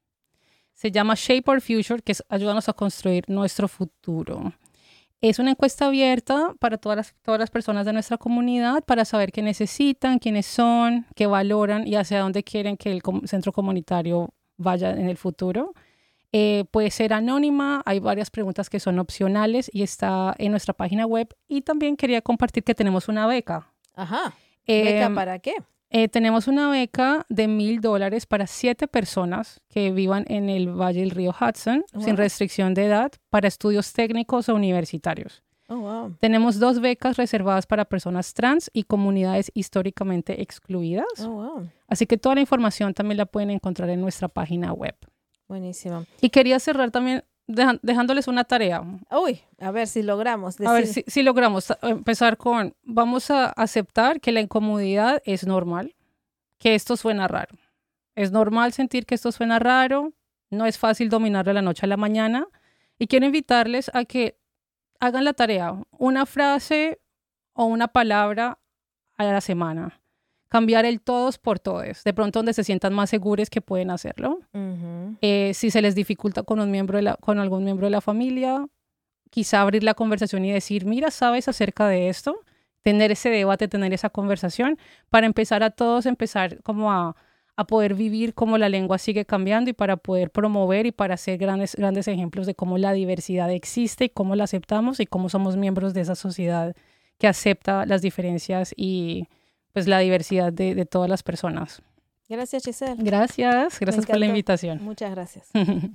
Se llama Shape Our Future, que es ayúdanos a construir nuestro futuro. Es una encuesta abierta para todas las, todas las personas de nuestra comunidad para saber qué necesitan, quiénes son, qué valoran y hacia dónde quieren que el com- centro comunitario vaya en el futuro. Eh, puede ser anónima, hay varias preguntas que son opcionales y está en nuestra página web. Y también quería compartir que tenemos una beca. Ajá. ¿Beca Em, para qué? eh, tenemos una beca de mil dólares para siete personas que vivan en el Valle del Río Hudson sin Wow. restricción de edad para estudios técnicos o universitarios. Oh, wow. Tenemos dos becas reservadas para personas trans y comunidades históricamente excluidas. Oh, wow. Así que toda la información también la pueden encontrar en nuestra página web. Buenísimo. Y quería cerrar también deja- dejándoles una tarea. Uy, a ver si logramos A ver decir- si, si logramos a- empezar con, vamos a aceptar que la incomodidad es normal, que esto suena raro. Es normal sentir que esto suena raro, no es fácil dominarlo de la noche a la mañana. Y quiero invitarles a que hagan la tarea, una frase o una palabra a la semana. Cambiar el todos por todes, de pronto donde se sientan más seguros que pueden hacerlo. Ujú. Eh, si se les dificulta con, un miembro de la, con algún miembro de la familia, quizá abrir la conversación y decir, mira, ¿sabes acerca de esto? Tener ese debate, tener esa conversación, para empezar a todos, empezar como a, a poder vivir cómo la lengua sigue cambiando y para poder promover y para hacer grandes, grandes ejemplos de cómo la diversidad existe y cómo la aceptamos y cómo somos miembros de esa sociedad que acepta las diferencias y pues la diversidad de, de todas las personas. Gracias, Giselle. Gracias, gracias por la encantó. invitación. Muchas gracias.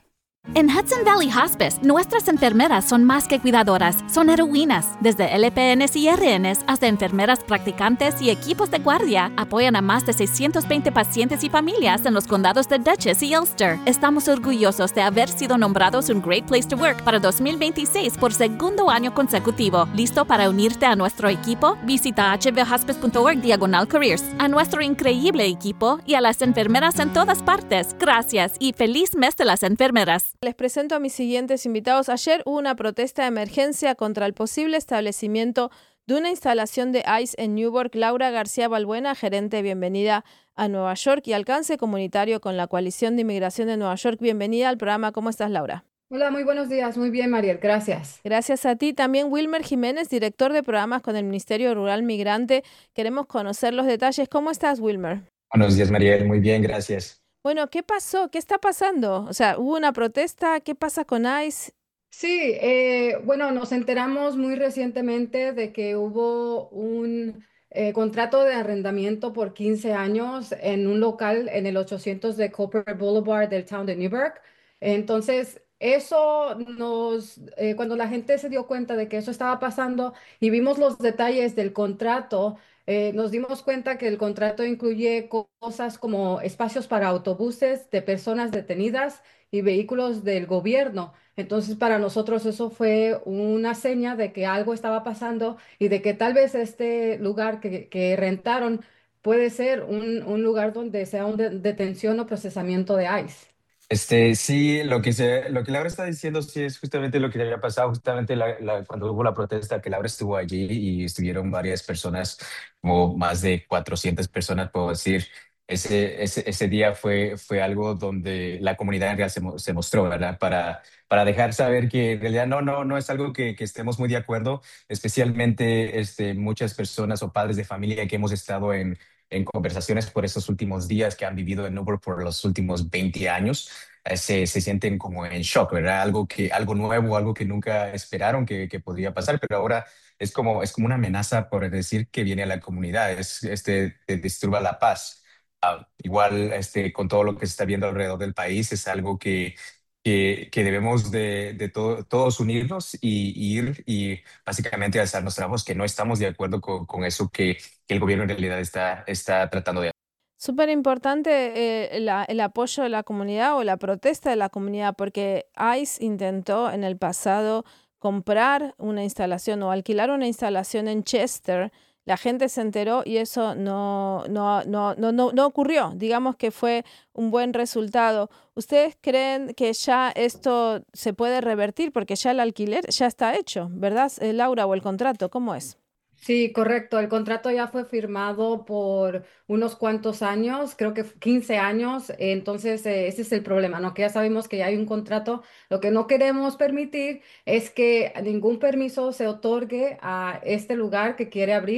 En Hudson Valley Hospice, nuestras enfermeras son más que cuidadoras, son heroínas. Desde L P Ns y R Ns hasta enfermeras practicantes y equipos de guardia, apoyan a más de seiscientos veinte pacientes y familias en los condados de Dutchess y Ulster. Estamos orgullosos de haber sido nombrados un Great Place to Work para dos mil veintiséis por segundo año consecutivo. ¿Listo para unirte a nuestro equipo? Visita h v hospice punto org diagonal careers. A nuestro increíble equipo y a las enfermeras en todas partes, gracias y feliz mes de las enfermeras. Les presento a mis siguientes invitados. Ayer hubo una protesta de emergencia contra el posible establecimiento de una instalación de ICE en Newark. Laura García Balbuena, gerente, bienvenida a Nueva York y Alcance Comunitario con la Coalición de Inmigración de Nueva York. Bienvenida al programa. ¿Cómo estás, Laura? Hola, muy buenos días. Muy bien, Mariel. Gracias. Gracias a ti. También Wilmer Jiménez, director de programas con el Ministerio Rural Migrante. Queremos conocer los detalles. ¿Cómo estás, Wilmer? Buenos días, Mariel. Muy bien, gracias. Bueno, ¿qué pasó? ¿Qué está pasando? O sea, hubo una protesta. ¿Qué pasa con ICE? Sí, eh, bueno, nos enteramos muy recientemente de que hubo un eh, contrato de arrendamiento por quince años en un local en el ochocientos de Cooper Boulevard del town de Newburgh. Entonces, eso nos, eh, cuando la gente se dio cuenta de que eso estaba pasando y vimos los detalles del contrato, eh, nos dimos cuenta que el contrato incluye co- cosas como espacios para autobuses de personas detenidas y vehículos del gobierno. Entonces, para nosotros eso fue una seña de que algo estaba pasando y de que tal vez este lugar que, que rentaron puede ser un, un lugar donde sea una detención o procesamiento de ICE. Este, sí, lo que se, lo que Laura está diciendo sí es justamente lo que había pasado justamente la- la- cuando hubo la protesta, que Laura estuvo allí y estuvieron varias personas, como más de cuatrocientas personas, puedo decir. Ese, ese, ese día fue, fue algo donde la comunidad en realidad se, mo- se mostró, ¿verdad? Para, para dejar saber que en realidad no, no, no es algo que, que estemos muy de acuerdo, especialmente este, muchas personas o padres de familia que hemos estado en, en conversaciones por estos últimos días, que han vivido en Uber por los últimos veinte años. eh, Se, se sienten como en shock, ¿verdad? Algo que, algo nuevo, algo que nunca esperaron que, que podría pasar, pero ahora es como, es como una amenaza por decir que viene a la comunidad, es, este, te disturba la paz. Ah, igual, este, con todo lo que se está viendo alrededor del país, es algo que, que, que debemos de, de to- todos unirnos y, y ir y básicamente alzar nuestra voz, que no estamos de acuerdo con, con eso que, que el gobierno en realidad está, está tratando de. Súper importante eh, la- el apoyo de la comunidad o la protesta de la comunidad, porque ICE intentó en el pasado comprar una instalación o alquilar una instalación en Chester. La gente se enteró y eso no, no, no, no, no, no ocurrió. Digamos que fue un buen resultado. ¿Ustedes creen que ya esto se puede revertir? Porque ya el alquiler ya está hecho, ¿verdad, eh, Laura? ¿O el contrato? ¿Cómo es? Sí, correcto. El contrato ya fue firmado por unos cuantos años, creo que quince años. Entonces, eh, ese es el problema, ¿no? Que ya sabemos que ya hay un contrato. Lo que no queremos permitir es que ningún permiso se otorgue a este lugar que quiere abrir.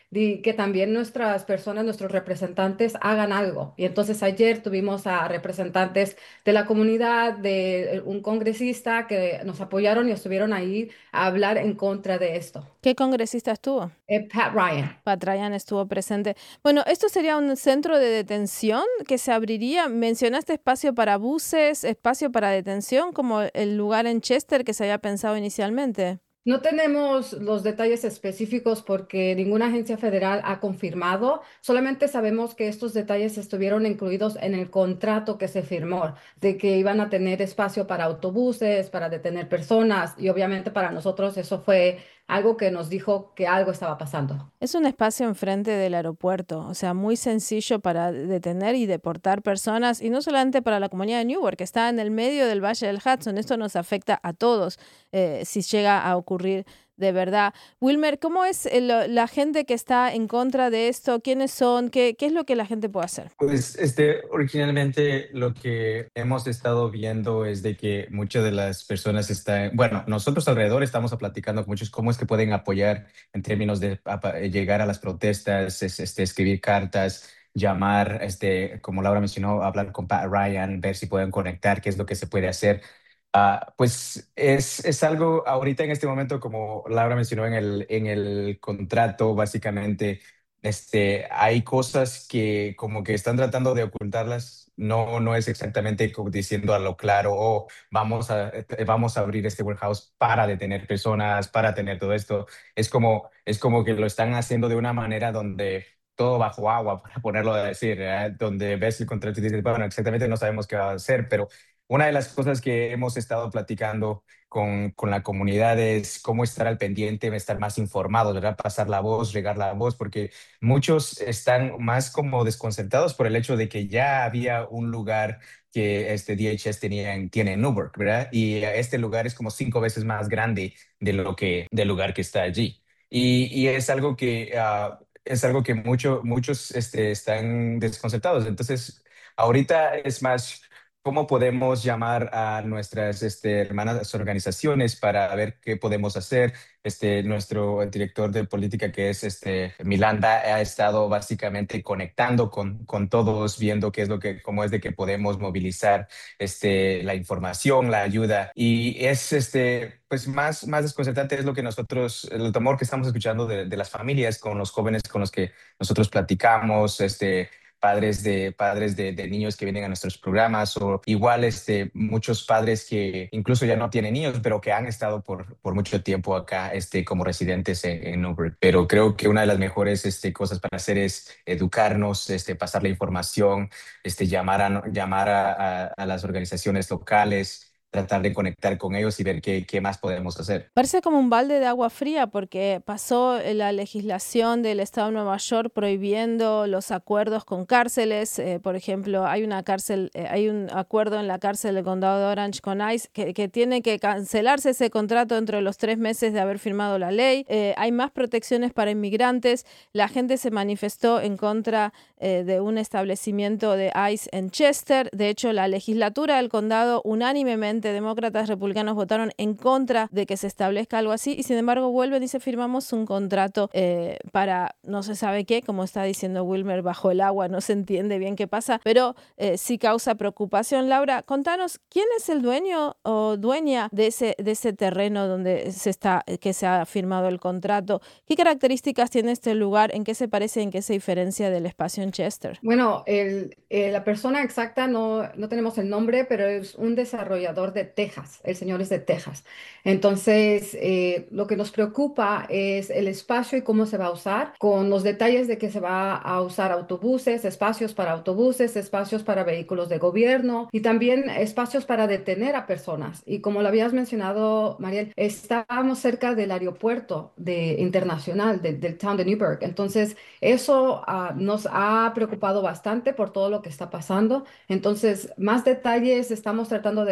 di- que también nuestras personas, nuestros representantes hagan algo. Y entonces ayer tuvimos a representantes de la comunidad, de eh, un congresista que nos apoyaron y estuvieron ahí a hablar en contra de esto. ¿Qué congresista estuvo? Eh, Pat Ryan. Pat Ryan estuvo presente. Bueno, ¿esto sería un centro de detención que se abriría? Mencionaste espacio para buses, espacio para detención, como el lugar en Chester que se había pensado inicialmente. No tenemos los detalles específicos porque ninguna agencia federal ha confirmado. Solamente sabemos que estos detalles estuvieron incluidos en el contrato que se firmó, de que iban a tener espacio para autobuses, para detener personas y obviamente para nosotros eso fue algo que nos dijo que algo estaba pasando. Es un espacio enfrente del aeropuerto, o sea, muy sencillo para detener y deportar personas, y no solamente para la comunidad de Newark, que está en el medio del Valle del Hudson. Esto nos afecta a todos eh, si llega a ocurrir de verdad. Wilmer, ¿cómo es el- la gente que está en contra de esto? ¿Quiénes son? ¿Qué, qué es lo que la gente puede hacer? Pues este, originalmente lo que hemos estado viendo es de que muchas de las personas están, bueno, nosotros alrededor estamos platicando con muchos cómo es que pueden apoyar en términos de apa- llegar a las protestas, es- este, escribir cartas, llamar, este, como Laura mencionó, hablar con Pat Ryan, ver si pueden conectar, qué es lo que se puede hacer. Ah, pues es, es algo ahorita en este momento, como Laura mencionó en el, en el contrato, básicamente, este, hay cosas que como que están tratando de ocultarlas. No, no es exactamente como diciendo a lo claro, oh, vamos a, eh, vamos a abrir este warehouse para detener personas, para tener todo esto. Es como, es como que lo están haciendo de una manera donde todo bajo agua, para ponerlo a decir, ¿eh? Donde ves el contrato y dices, bueno, exactamente no sabemos qué va a hacer, pero una de las cosas que hemos estado platicando con, con la comunidad es cómo estar al pendiente, estar más informados, ¿verdad? Pasar la voz, regar la voz, porque muchos están más como desconcertados por el hecho de que ya había un lugar que este D H S tenía en- tiene en Newark, ¿verdad? Y este lugar es como cinco veces más grande de lo que, del lugar que está allí. Y, y es algo que, ah, es algo que mucho, muchos este, están desconcertados. Entonces, ahorita es más cómo podemos llamar a nuestras este, hermanas organizaciones para ver qué podemos hacer. Este, nuestro director de política, que es este, Milanda, ha estado básicamente conectando con, con todos, viendo qué es lo que, cómo es de que podemos movilizar este, la información, la ayuda. Y es este, pues más, más desconcertante es lo que nosotros, el temor que estamos escuchando de, de las familias con los jóvenes con los que nosotros platicamos, este, padres de padres de, de niños que vienen a nuestros programas o igual este, muchos padres que incluso ya no tienen niños, pero que han estado por, por mucho tiempo acá este, como residentes en, en Newark. Pero creo que una de las mejores este, cosas para hacer es educarnos, este, pasar la información, este, llamar a, llamar a, a, a las organizaciones locales, tratar de conectar con ellos y ver qué, qué más podemos hacer. Parece como un balde de agua fría porque pasó la legislación del Estado de Nueva York prohibiendo los acuerdos con cárceles. Eh, por ejemplo, hay una cárcel, eh, hay un acuerdo en la cárcel del condado de Orange con ICE que, que tiene que cancelarse ese contrato dentro de los tres meses de haber firmado la ley. Eh, hay más protecciones para inmigrantes. La gente se manifestó en contra eh, de un establecimiento de ICE en Chester. De hecho, la legislatura del condado unánimemente, demócratas, republicanos, votaron en contra de que se establezca algo así y sin embargo vuelven y se firmamos un contrato eh, para no se sabe qué, como está diciendo Wilmer, bajo el agua, no se entiende bien qué pasa, pero eh, sí causa preocupación. Laura, contanos, ¿quién es el dueño o dueña de ese, de ese terreno donde se está, que se ha firmado el contrato? ¿Qué características tiene este lugar? ¿En qué se parece, en qué se diferencia del espacio en Chester? Bueno, el, eh, la persona exacta no, no tenemos el nombre, pero es un desarrollador de Texas. El señor es de Texas. Entonces, eh, lo que nos preocupa es el espacio y cómo se va a usar, con los detalles de que se va a usar autobuses, espacios para autobuses, espacios para vehículos de gobierno y también espacios para detener a personas. Y como lo habías mencionado, Mariel, estábamos cerca del aeropuerto de, internacional de- del town de Newburgh. Entonces, eso ah, nos ha preocupado bastante por todo lo que está pasando. Entonces, más detalles estamos tratando de buscar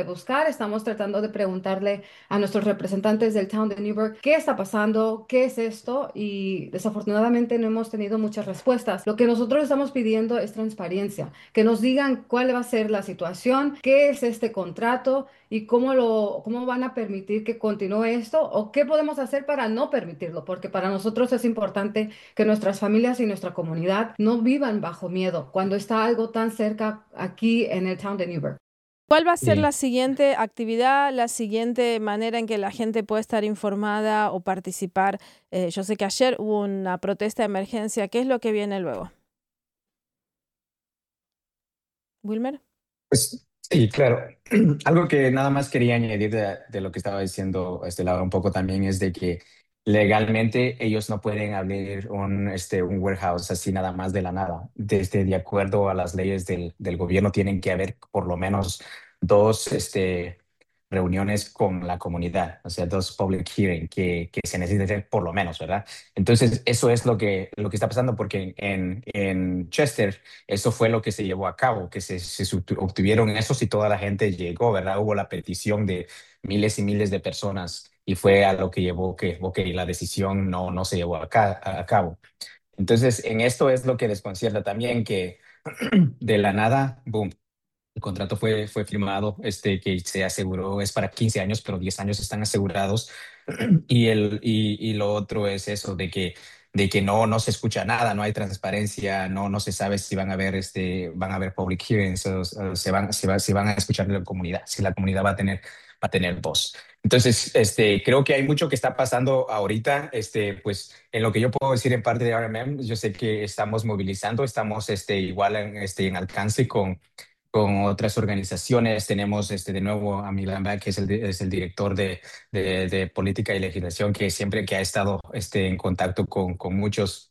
informar, estamos tratando de preguntarle a nuestros representantes del town de Newburgh qué está pasando, qué es esto, y desafortunadamente no hemos tenido muchas respuestas. Lo que nosotros estamos pidiendo es transparencia, que nos digan cuál va a ser la situación, qué es este contrato y cómo, lo, cómo van a permitir que continúe esto o qué podemos hacer para no permitirlo, porque para nosotros es importante que nuestras familias y nuestra comunidad no vivan bajo miedo cuando está algo tan cerca aquí en el town de Newburgh. ¿Cuál va a ser Sí. la siguiente actividad, la siguiente manera en que la gente puede estar informada o participar? Eh, yo sé que ayer hubo una protesta de emergencia. ¿Qué es lo que viene luego? Wilmer. Pues sí, claro. Algo que nada más quería añadir de, de lo que estaba diciendo este Laura un poco también es de que legalmente ellos no pueden abrir un, este, un warehouse así nada más de la nada. Desde de acuerdo a las leyes del, del gobierno tienen que haber por lo menos dos este, reuniones con la comunidad, o sea, dos public hearing que, que se necesiten por lo menos, ¿verdad? Entonces, eso es lo que, lo que está pasando porque en, en Chester eso fue lo que se llevó a cabo, que se, se subtu- obtuvieron esos y toda la gente llegó, ¿verdad? Hubo la petición de miles y miles de personas y fue a lo que llevó que, ok, la decisión no, no se llevó a, ca- a cabo. Entonces, en esto es lo que desconcierta también, que de la nada, boom, el contrato fue, fue firmado, este, que se aseguró, es para quince años, pero diez años están asegurados. Y, el, y, y lo otro es eso, de que, de que no, no se escucha nada, no hay transparencia, no, no se sabe si van a haber, este, van a haber public hearings, o, o se van, si, va, si van a escuchar la comunidad, si la comunidad va a tener, va a tener voz. Entonces, este, creo que hay mucho que está pasando ahorita. Este, pues, en lo que yo puedo decir en parte de R M M, yo sé que estamos movilizando, estamos este, igual en, este, en alcance con con otras organizaciones. Tenemos este, de nuevo a Milan Beck, que es el, es el director de, de, de política y legislación, que siempre que ha estado este, en contacto con, con muchos.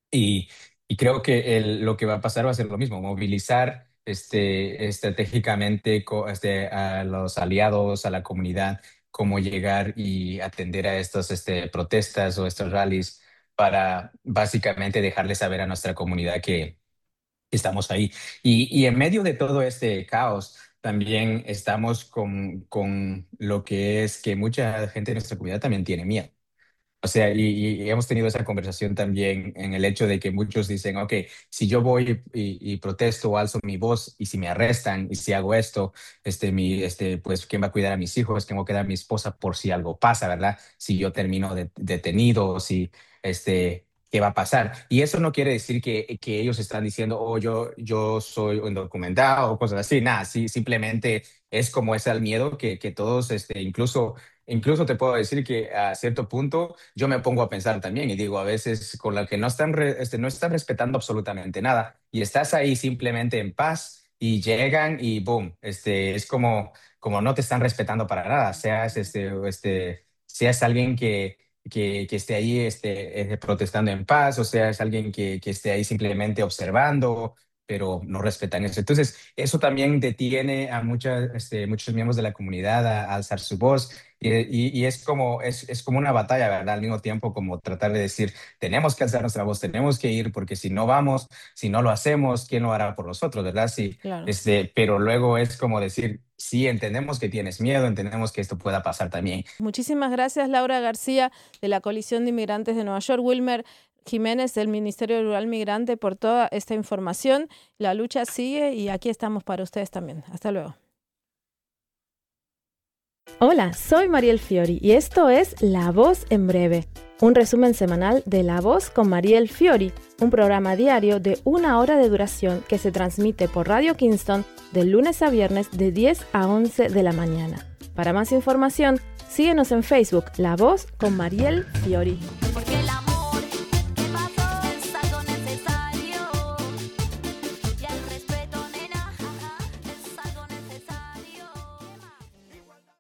Y, y creo que el- lo que va a pasar va a ser lo mismo, movilizar este, estratégicamente co- este, a los aliados, a la comunidad, cómo llegar y atender a estas este, protestas o estos rallies para básicamente dejarles saber a nuestra comunidad que estamos ahí. Y, y en medio de todo este caos, también estamos con, con lo que es que mucha gente de nuestra comunidad también tiene miedo. O sea, y, y hemos tenido esa conversación también en el hecho de que muchos dicen, ok, si yo voy y, y protesto o alzo mi voz y si me arrestan y si hago esto, este, mi, este, pues, ¿quién va a cuidar a mis hijos? ¿Quién va a cuidar a mi esposa por si algo pasa, verdad? Si yo termino de- detenido o si, este, ¿qué va a pasar? Y eso no quiere decir que, que ellos están diciendo, oh, yo, yo soy indocumentado o cosas así. Nada, sí, simplemente es como ese el miedo que, que todos, este, incluso... Incluso te puedo decir que a cierto punto yo me pongo a pensar también y digo, a veces con la que no están, re- este, no están respetando absolutamente nada y estás ahí simplemente en paz y llegan y boom, este, es como, como no te están respetando para nada, seas, este, o este, seas alguien que, que, que esté ahí este, eh, protestando en paz o seas alguien que, que esté ahí simplemente observando, pero no respetan eso. Entonces, eso también detiene a muchas, este, muchos miembros de la comunidad a, a alzar su voz. Y, y- y es como, es, es como una batalla, ¿verdad? Al mismo tiempo, como tratar de decir, tenemos que alzar nuestra voz, tenemos que ir, porque si no vamos, si no lo hacemos, ¿quién lo hará por nosotros, verdad? Sí, Claro. este, pero luego es como decir, sí, entendemos que tienes miedo, entendemos que esto pueda pasar también. Muchísimas gracias, Laura García, de la Coalición de Inmigrantes de Nueva York, Wilmer Jiménez, del Ministerio Rural Migrante, por toda esta información. La lucha sigue y aquí estamos para ustedes también. Hasta luego. Hola, soy Mariel Fiori y esto es La Voz en Breve, un resumen semanal de La Voz con Mariel Fiori, un programa diario de una hora de duración que se transmite por Radio Kingston de lunes a viernes de diez a once de la mañana. Para más información, síguenos en Facebook, La Voz con Mariel Fiori.